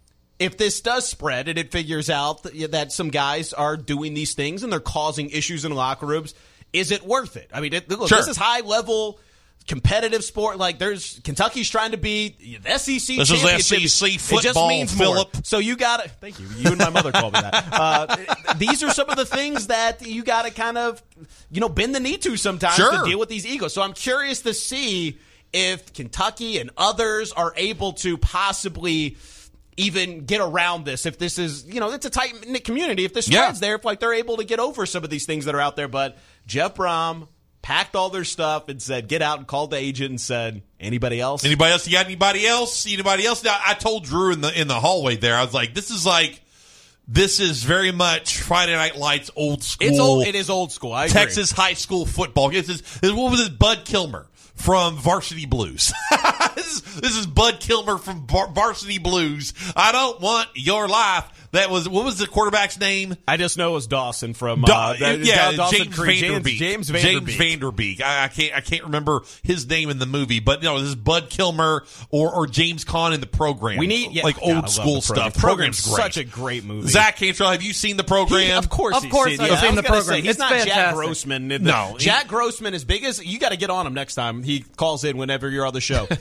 if this does spread and it figures out that, that some guys are doing these things and they're causing issues in locker rooms. Is it worth it? I mean, it, look, Sure. this is high level. Competitive sport, like there's Kentucky's trying to be the S E C This is championship. S E C It just football, means more. Phillip. So you got to thank you. You and my mother called me that. Uh, these are some of the things that you got to kind of, you know, bend the knee to sometimes Sure. to deal with these egos. So I'm curious to see if Kentucky and others are able to possibly even get around this. If this is, you know, it's a tight knit community. If this Yeah. spreads there, if like they're able to get over some of these things that are out there. But Jeff Brom packed all their stuff and said, get out, and called the agent and said, anybody else? Anybody else? You got anybody else? Anybody else? Now, I told Drew in the in the hallway there, I was like, this is like, this is very much Friday Night Lights old school. It's old. It is old school. I agree. Texas high school football. This is, this, what was this? Bud Kilmer from Varsity Blues. this, is, this is Bud Kilmer from Var- Varsity Blues. I don't want your life. That was, what was the quarterback's name? I just know it was Dawson from Da- uh, the- yeah, Dawson James Creek. Vanderbeek. James, James James Vanderbeek. Vanderbeek. I, I can't. I can't remember his name in the movie, but no, this is Bud Kilmer or, or James Caan in the program. We need yeah, like God, I old love school the program. stuff. Program's great. Such a great movie. Zach Cantrell, have you seen the program? He- of course, Of he's course seen, I've yeah, seen I was the gonna program. Say, he's It's not Jack fantastic. Grossman. The- No, he- Jack Grossman is big as you got to get on him next time. He calls in whenever you're on the show.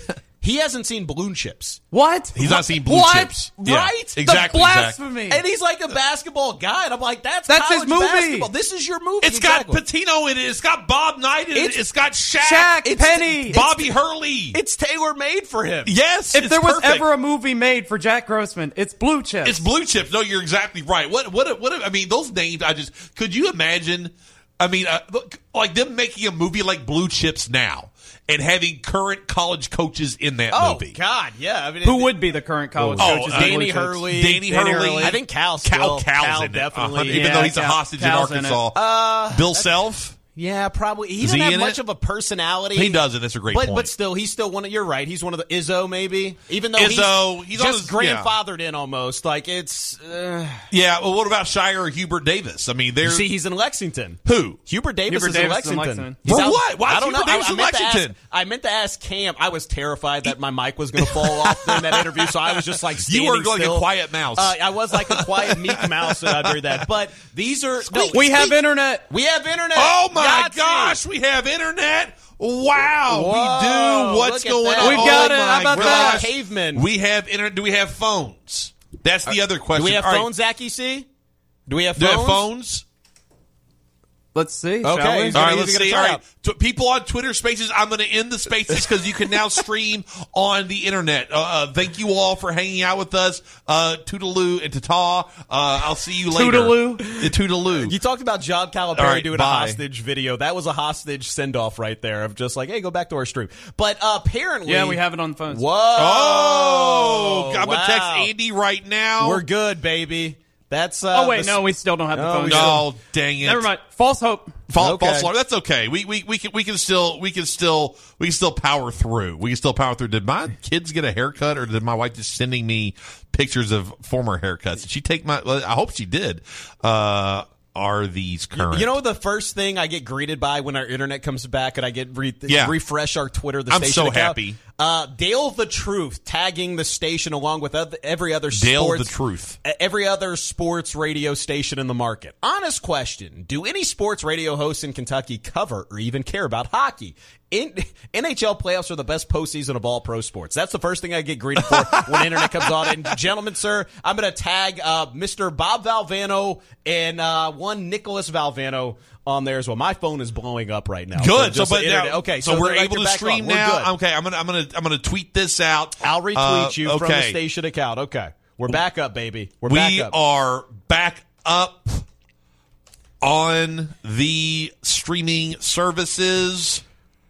He hasn't seen Balloon Chips. What? He's not seen Blue what? Chips. Yeah, Right? exactly. The blasphemy. exactly. And he's like a basketball guy, and I'm like, that's That's college his movie. basketball. This is your movie. It's exactly. got Patino in it. It's got Bob Knight in it. It's- It's got Shaq. Shaq, It's- Penny. Bobby Hurley. It's tailor made for him. Yes. If it's there was perfect. ever a movie made for Jack Grossman, it's Blue Chips. It's Blue Chips. No, you're exactly right. What? What? What? I mean, those names. I just could you imagine? I mean, uh, look, like them making a movie like Blue Chips now and having current college coaches in that Oh, movie. God, yeah. I mean, Who it- would be the current college Oh, coaches? uh, in Blue Danny Chips? Hurley. Danny Hurley. I think Cal Cal still. Cal's Cal in it, definitely. uh, even Yeah, though he's a Cal- hostage Cal's in in it. Arkansas. Uh, Bill Self. Yeah, probably. He Is doesn't he have in much it? of a personality. He doesn't. That's a great but, point. But still, he's still one of. You're right. He's one of the Izzo, maybe. Even though Izzo, he's, he's on just his- yeah. grandfathered in almost. Like it's. Uh, Yeah. Well, what about Shire or Hubert Davis? I mean, you they're see, he's in Lexington. who? Hubert Davis Hubert is Davis in is in Lexington. Lexington. He's For out- what? Why I is don't know. Hubert Davis I, I in meant to Lexington? ask, I meant to ask Cam. I was terrified that my mic was going to fall off during that interview, so I was just like standing You were like still. a quiet mouse. Uh, I was like a quiet meek mouse uh, during that. But these are no, We have speak- internet. We have internet. Oh my Yahtzee. gosh, we have internet. Wow, Whoa, we do. What's look at going that. on? We've got oh it. my How about We're that? like gosh. cavemen. We have internet. Do we have phones? That's the other question. Do we have All right. phones, Zach? You see? Do we have Do we phones? have phones? Let's see. Okay. Shall we? He's All gonna- right, he's let's gonna see. try All right, out. T- people on Twitter Spaces, I'm going to end the Spaces because you can now stream on the internet. Uh, uh, thank you all for hanging out with us. Uh, Toodaloo and Tata. Uh, I'll see you later. Toodaloo. Uh, Toodaloo. You talked about John Calipari All right, doing bye. a hostage video. That was a hostage send-off right there of just like, hey, go back to our stream. But uh, apparently... Yeah, we have it on the phones. Whoa. Oh, I'm going to text Wow. Andy right now. We're good, baby. That's. Uh, Oh, wait, the- no, we still don't have the No, phones. we Oh, dang it. Never mind. False hope. False, Okay. false alarm. That's okay. We, we we can we can still we can still we can still power through. We can still power through. Did my kids get a haircut, or did my wife just sending me pictures of former haircuts? Did she take my? I hope she did. Uh, are these current? You know the first thing I get greeted by when our internet comes back and I get re- Yeah. refresh our Twitter, the I'm station so account? happy. Uh, Dale the Truth tagging the station along with other, every other Dale sports, the Truth. every other sports radio station in the market. Honest question: do any sports radio hosts in Kentucky cover or even care about hockey? In, N H L playoffs are the best postseason of all pro sports. That's the first thing I get greeted for when internet comes on. And gentlemen, sir, I'm going to tag uh, Mister Bob Valvano and uh, one Nicholas Valvano on there as well. My phone is blowing up right now. Good. So, just but the internet- now, okay, so, so we're they're like able they're to back stream on. We're now. good. Okay, I'm gonna I'm gonna I'm gonna tweet this out. I'll retweet Uh, you okay. from the station account. Okay, we're back up, baby. We're we back up. are back up on the streaming services,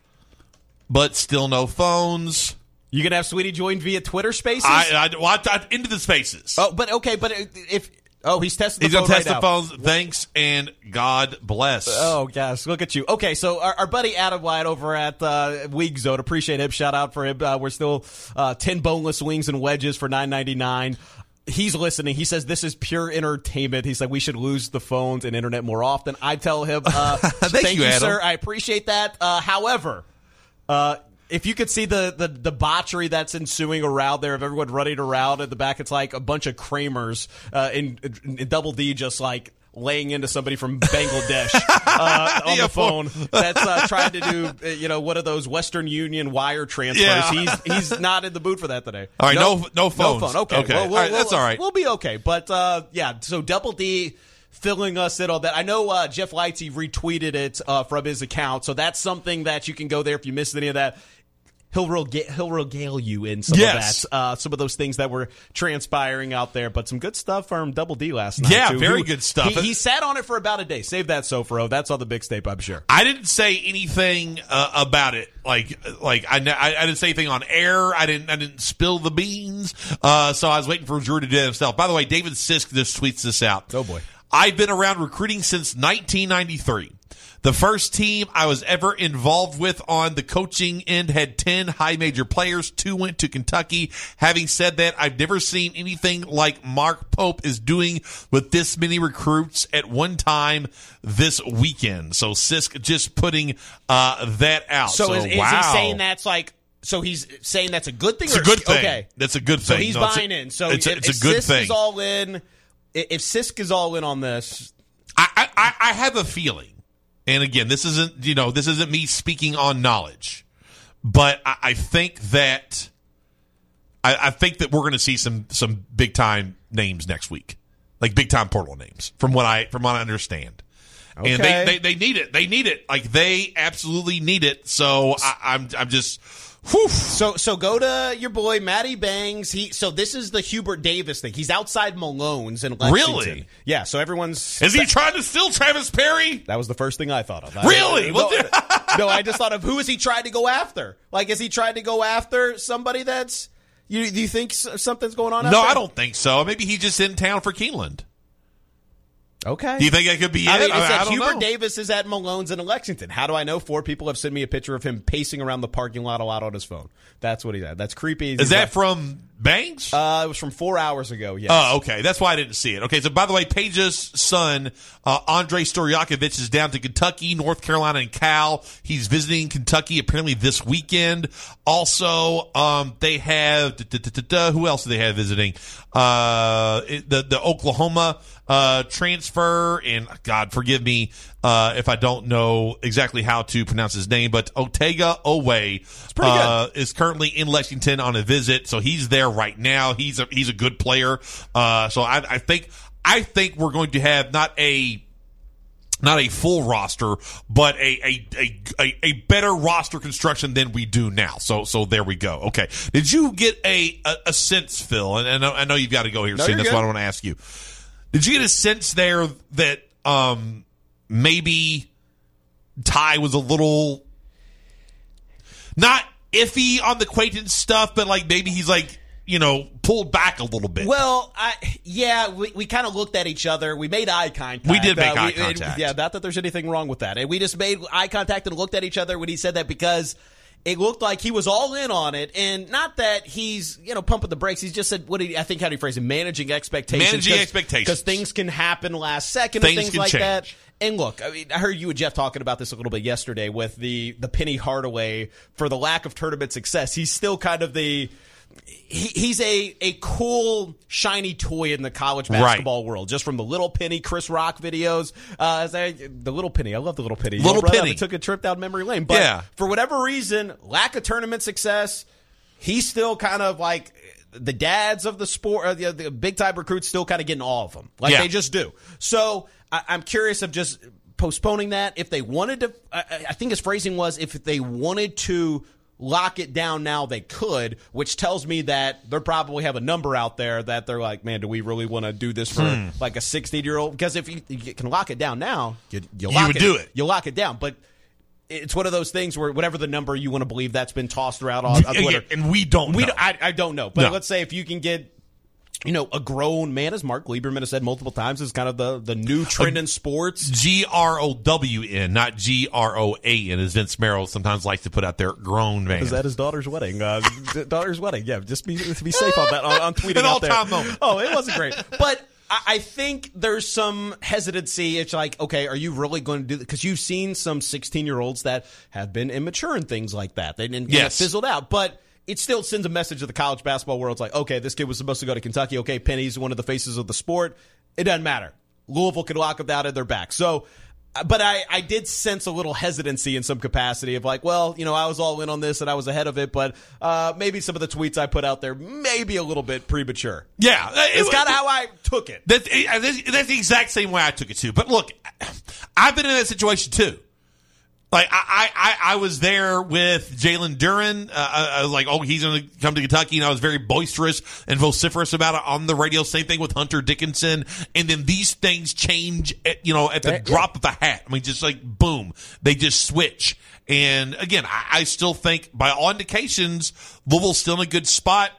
but still no phones. You gonna have Sweetie join via Twitter Spaces? I, I, well, I, I into the Spaces. oh, but okay, but if oh, he's testing the He's phone gonna test right the now. phones. Thanks and God bless. Oh, gosh, look at you. Okay, so our, our buddy Adam White over at uh, Wing Zone, appreciate him. Shout out for him. Uh, we're still uh, ten boneless wings and wedges for nine ninety-nine. He's listening. He says this is pure entertainment. He's like, we should lose the phones and internet more often. I tell him, uh, Thank thank you, you, Adam. sir. I appreciate that. Uh, however, uh, if you could see the, the debauchery that's ensuing around there of everyone running around at the back, it's like a bunch of Kramers uh, in, in Double D just like laying into somebody from Bangladesh uh, on Yeah, the phone that's uh, trying to do, uh, you know, one of those Western Union wire transfers. Yeah. He's he's not in the mood for that today. All right, no- no phones. No phone. Okay, Okay. Well, we'll, All right, we'll- that's all right. We'll be okay. But uh, yeah, so Double D filling us in on that. I know uh, Jeff Lightsey retweeted it uh, from his account, so that's something that you can go there if you missed any of that. He'll regale, he'll regale you in some Yes. of that, uh, some of those things that were transpiring out there. But some good stuff from Double D last night. Yeah, too. very He- good stuff. He, he sat on it for about a day. Save that, Sofro. That's on the big tape, I'm sure. I didn't say anything uh, about it. Like, like I, I, I didn't say anything on air. I didn't, I didn't spill the beans. Uh, so I was waiting for Drew to do it himself. By the way, David Sisk just tweets this out. Oh boy, I've been around recruiting since nineteen ninety-three. The first team I was ever involved with on the coaching end had ten high major players. Two went to Kentucky. Having said that, I've never seen anything like Mark Pope is doing with this many recruits at one time this weekend. So Sisk just putting uh, that out. So, So, is, is wow. he saying that's like? So he's saying that's a good thing. It's or, a good thing. Okay, That's a good so thing. he's No, it's a- buying in. So it's a- if, it's a if good Sisk thing. is all in, if Sisk is all in on this, I, I, I have a feeling, and again, this isn't you know this isn't me speaking on knowledge, but I, I think that I, I think that we're going to see some some big time names next week, like big time portal names, from what I from what I understand. Okay. And they, they, they need it. They need it. Like they absolutely need it. So I, I'm I'm just. Whew. So so go to your boy Matty Bangs. He so this is the Hubert Davis thing. He's outside Malone's in Lexington. Really? Yeah. So everyone's is he trying to steal Travis Perry? That was the first thing I thought of. Really? I, no, no, I just thought of who is he trying to go after? Like, is he trying to go after somebody that's you? Do you think something's going on? Out No, there? I don't think so. Maybe he's just in town for Keeneland. Okay. Do you think that could be I it? mean, it I, said I don't Hubert know. Davis is at Malone's in Lexington. How do I know? Four people have sent me a picture of him pacing around the parking lot a lot on his phone. That's what he said. That's creepy. Is He's that like, from Bangs? Uh, it was from four hours ago, yes. Oh, okay. That's why I didn't see it. Okay, so by the way, Paige's son, uh, Andre Stojakovic, is down to Kentucky, North Carolina, and Cal. He's visiting Kentucky apparently this weekend. Also, um, they have, da, da, da, da, who else do they have visiting? Uh, it- the, the Oklahoma uh, transfer, and God, forgive me uh, if I don't know exactly how to pronounce his name, but Otega Owe uh, is currently in Lexington on a visit, so he's there right now. He's a he's a good player. Uh, so I, I think I think we're going to have not a not a full roster, but a a, a a a better roster construction than we do now. So so there we go. Okay, did you get a a, a sense, Phil? And, and I know, I know you've got to go here No, soon. you're That's good. what I want to ask you. Did you get a sense there that um, maybe Ty was a little not iffy on the Quayton stuff, but like maybe he's like, you know, pulled back a little bit? Well, I yeah, we, we kind of looked at each other. We made eye contact. We did make Uh, eye we- contact. Yeah, not that there's anything wrong with that. And we just made eye contact and looked at each other when he said that because it looked like he was all in on it, and not that he's, you know, pumping the brakes. He's just said, what did he, I think, how do you phrase it? Managing expectations. Managing expectations. Because things can happen last second Things and things can like change. that. And look, I mean, I heard you and Jeff talking about this a little bit yesterday with the, the Penny Hardaway for the lack of tournament success. He's still kind of the... He, he's a, a cool, shiny toy in the college basketball world, just from the Little Penny Chris Rock videos. Uh, as I, the Little Penny, I love the Little Penny. Little Yo, brother, Penny. I took a trip down memory lane. But Yeah. for whatever reason, lack of tournament success, he's still kind of like the dads of the sport, uh, the, the big-time recruits still kind of getting all of them. Like Yeah. they just do. So I, I'm curious of just postponing that. If they wanted to, I, I think his phrasing was, if they wanted to lock it down now, they could, which tells me that they probably have a number out there that they're like, man, do we really want to do this for Hmm. like a sixteen-year-old? Because if you, you can lock it down now, you, you, You lock would do it. You lock it down. But it's one of those things where whatever the number you want to believe that's been tossed around on, on Twitter. And we don't We know. don't, I, I don't know. But No. let's say if you can get, you know, a grown man, as Mark Lieberman has said multiple times, is kind of the, the new trend in sports. G R O W N, not G R O A N, as Vince Merrill sometimes likes to put out there, grown man. Is that his daughter's wedding? Uh, d- daughter's wedding. Yeah, just be be safe on that on, on tweeting An out there. all-time moment. Oh, it wasn't great, but I, I think there's some hesitancy. It's like, okay, are you really going to do that? Because you've seen some sixteen-year-olds that have been immature and things like that. They didn't get Yes. fizzled out, but it still sends a message to the college basketball world. It's like, okay, this kid was supposed to go to Kentucky. Okay, Penny's one of the faces of the sport. It doesn't matter. Louisville could lock them out at their back. So, but I, I did sense a little hesitancy in some capacity of like, well, you know, I was all in on this and I was ahead of it, but uh, maybe some of the tweets I put out there maybe a little bit premature. Yeah. It's kind of how I took it. That's, that's the exact same way I took it too. But look, I've been in that situation too. Like I, I, I was there with Jalen Duren. Uh, I, I was like, oh, he's going to come to Kentucky, and I was very boisterous and vociferous about it on the radio. Same thing with Hunter Dickinson. And then these things change, at, you know, at the Yeah. drop of a hat. I mean, just like boom, they just switch. And again, I, I still think, by all indications, Louisville's still in a good spot.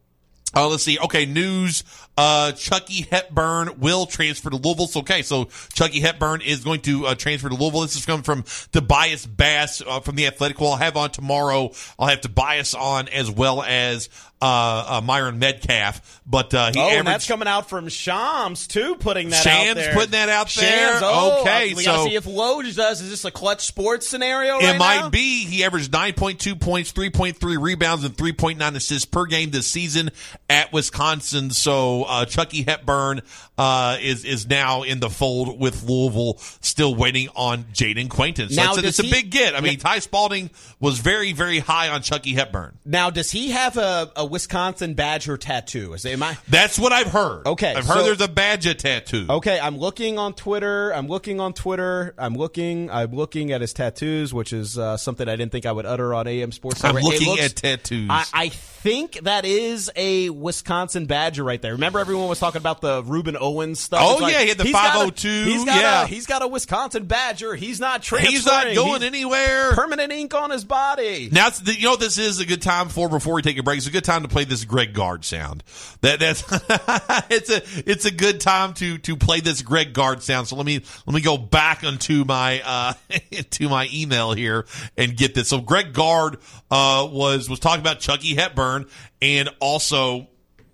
Uh, let's see. Okay, news. Uh, Chucky Hepburn will transfer to Louisville. So, okay, so Chucky Hepburn is going to uh, transfer to Louisville. This is coming from Tobias Bass uh, from The Athletic. Well, I'll have on tomorrow. I'll have Tobias on as well as uh, uh, Myron Metcalf. But uh, he Oh, averaged. and that's coming out from Shams, too, putting that Shams out there. putting that out there? Shams, oh, Okay, we got to so- see if Woj does. Is this a clutch sports scenario It right might now? be. He averaged nine point two points, three point three rebounds, and three point nine assists per game this season at Wisconsin. So uh, Chucky Hepburn uh, is is now in the fold with Louisville, still waiting on Jaden Quainton. So Now, it's, a, does it's a he- big get. I mean, Yeah. Ty Spalding was very, very high on Chucky Hepburn. Now, does he have a, a Wisconsin Badger tattoo? Is am I? That's what I've heard. Okay, I've heard so- there's a Badger tattoo. Okay, I'm looking on Twitter. I'm looking on Twitter. I'm looking. I'm looking at his tattoos, which is uh, something I didn't think I would utter on A M Sports. I'm It looking looks- at tattoos. I, I think that is a Wisconsin Badger right there. Remember, everyone was talking about the Ruben Owens stuff. Oh, It's like, yeah, he had the he's got a- five oh two, He's got yeah. a, he's got a Wisconsin Badger. He's not transferring. He's not going He's anywhere. Permanent ink on his body. Now, it's the, you know what this is a good time for before we take a break? It's a good time to play this Greg Gard sound. That that's it's a it's a good time to to play this Greg Gard sound. So let me let me go back onto my uh to my email here and get this. So Greg Gard uh was was talking about Chucky Hepburn and also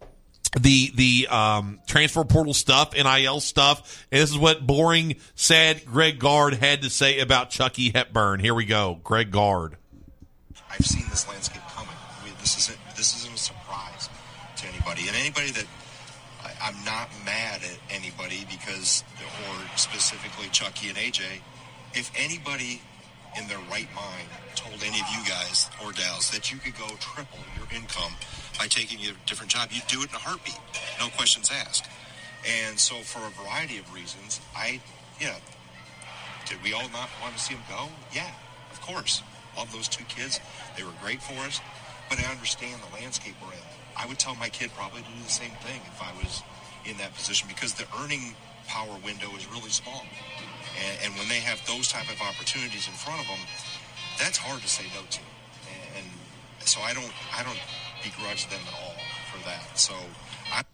the the um, transfer portal stuff, N I L stuff, and this is what boring, sad Greg Gard had to say about Chucky Hepburn. Here we go, Greg Gard. I've seen this landscape coming. I mean, this isn't this isn't a surprise to anybody, and anybody that I, I'm not mad at anybody because, or specifically Chucky and A J. If anybody in their right mind told any of you guys or gals that you could go triple your income by taking a different job, you'd do it in a heartbeat, no questions asked. And so, for a variety of reasons, I, yeah, did we all not want to see them go? Yeah, of course. Love those two kids. They were great for us. But I understand the landscape we're in. I would tell my kid probably to do the same thing if I was in that position, because the earning power window is really small. And, and when they have those type of opportunities in front of them, that's hard to say no to. And, and so I don't, I don't begrudge them at all for that. So I.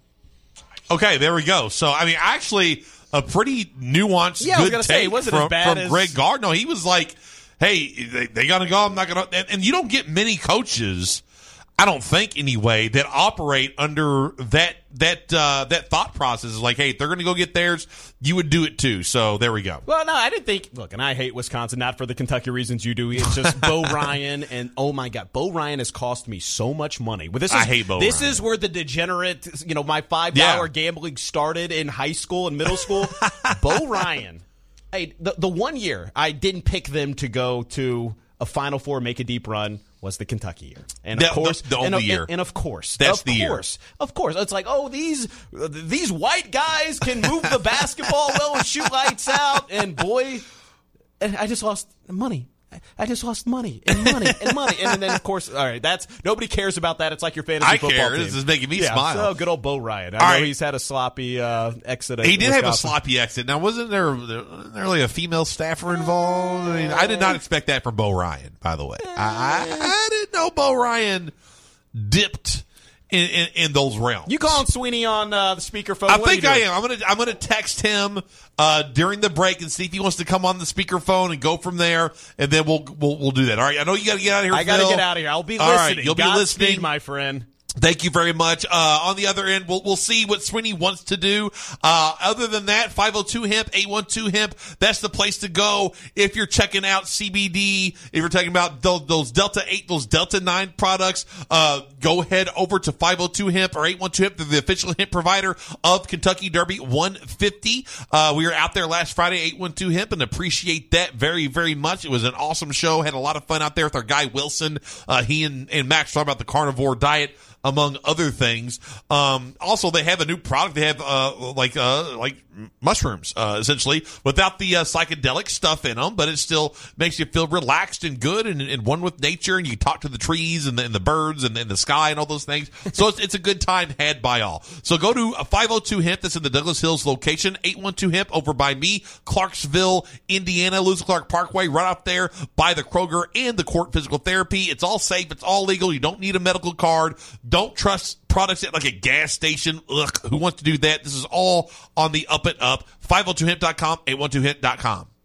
Okay, there we go. So I mean, actually, a pretty nuanced, Yeah, I was good gonna take say, it wasn't from, as bad from as- Greg Gard. No, he was like, "Hey, they, they got to go. I'm not going to." And you don't get many coaches, I don't think anyway, that operate under that that uh, that thought process. Is like, hey, if they're going to go get theirs, you would do it too. So there we go. Well, no, I didn't think. Look, and I hate Wisconsin, not for the Kentucky reasons you do. It's just Bo Ryan, and oh my God, Bo Ryan has cost me so much money. Well, this is, I hate Bo This Ryan. is where the degenerate, you know, my five dollar Yeah. gambling started in high school and middle school. Bo Ryan, hey, the the one year I didn't pick them to go to a Final Four, make a deep run, was the Kentucky year, and of The- course, the- the and, only year. and, and of course, That's of the year. course, of course, it's like, oh, these these white guys can move the basketball well and shoot lights out, and boy, and I just lost money. I just lost money and money and money, and then of course, all right, that's nobody cares about that. It's like your fantasy I football care. team. This is making me yeah, smile. So good old Bo Ryan. I All know right. he's had a sloppy uh, exit. at He did have a Wisconsin. sloppy exit. Now, wasn't there, there wasn't there really a female staffer involved? I mean, I did not expect that from Bo Ryan, by the way. I, I, I didn't know Bo Ryan dipped in, in, in those realms. You calling Sweeney on uh, the speakerphone? I What are think you I doing? am. I'm gonna I'm gonna text him uh, during the break and see if he wants to come on the speakerphone and go from there, and then we'll we'll, we'll do that. All right. I know you got to get out of here. I got to Phil. get out of here. I'll be All listening. right, you'll be Godspeed, listening, my friend. Thank you very much. Uh, on the other end, we'll, we'll see what Sweeney wants to do. Uh, other than that, five oh two hemp, eight one two hemp, that's the place to go if you're checking out C B D, if you're talking about those, those Delta eight, those Delta nine products, uh, go ahead over to five oh two hemp or eight one two hemp. They're the official hemp provider of Kentucky Derby one fifty. Uh, we were out there last Friday, eight one two hemp, and appreciate that very, very much. It was an awesome show. Had a lot of fun out there with our guy Wilson. Uh, he and, and Max talking about the carnivore diet, among other things. Um, also, they have a new product. They have uh, like uh, like mushrooms, uh, essentially, without the uh, psychedelic stuff in them, but it still makes you feel relaxed and good and, and one with nature, and you talk to the trees and the, and the birds and, and the sky and all those things. So it's, it's a good time had by all. So go to five oh two hemp. That's in the Douglas Hills location. eight one two hemp over by me, Clarksville, Indiana, Lewis Clark Parkway, right up there by the Kroger and the Court Physical Therapy. It's all safe. It's all legal. You don't need a medical card. Don't trust products at like a gas station. Ugh, who wants to do that? This is all on the up and up. five oh two hemp dot com, eight one two hemp dot com.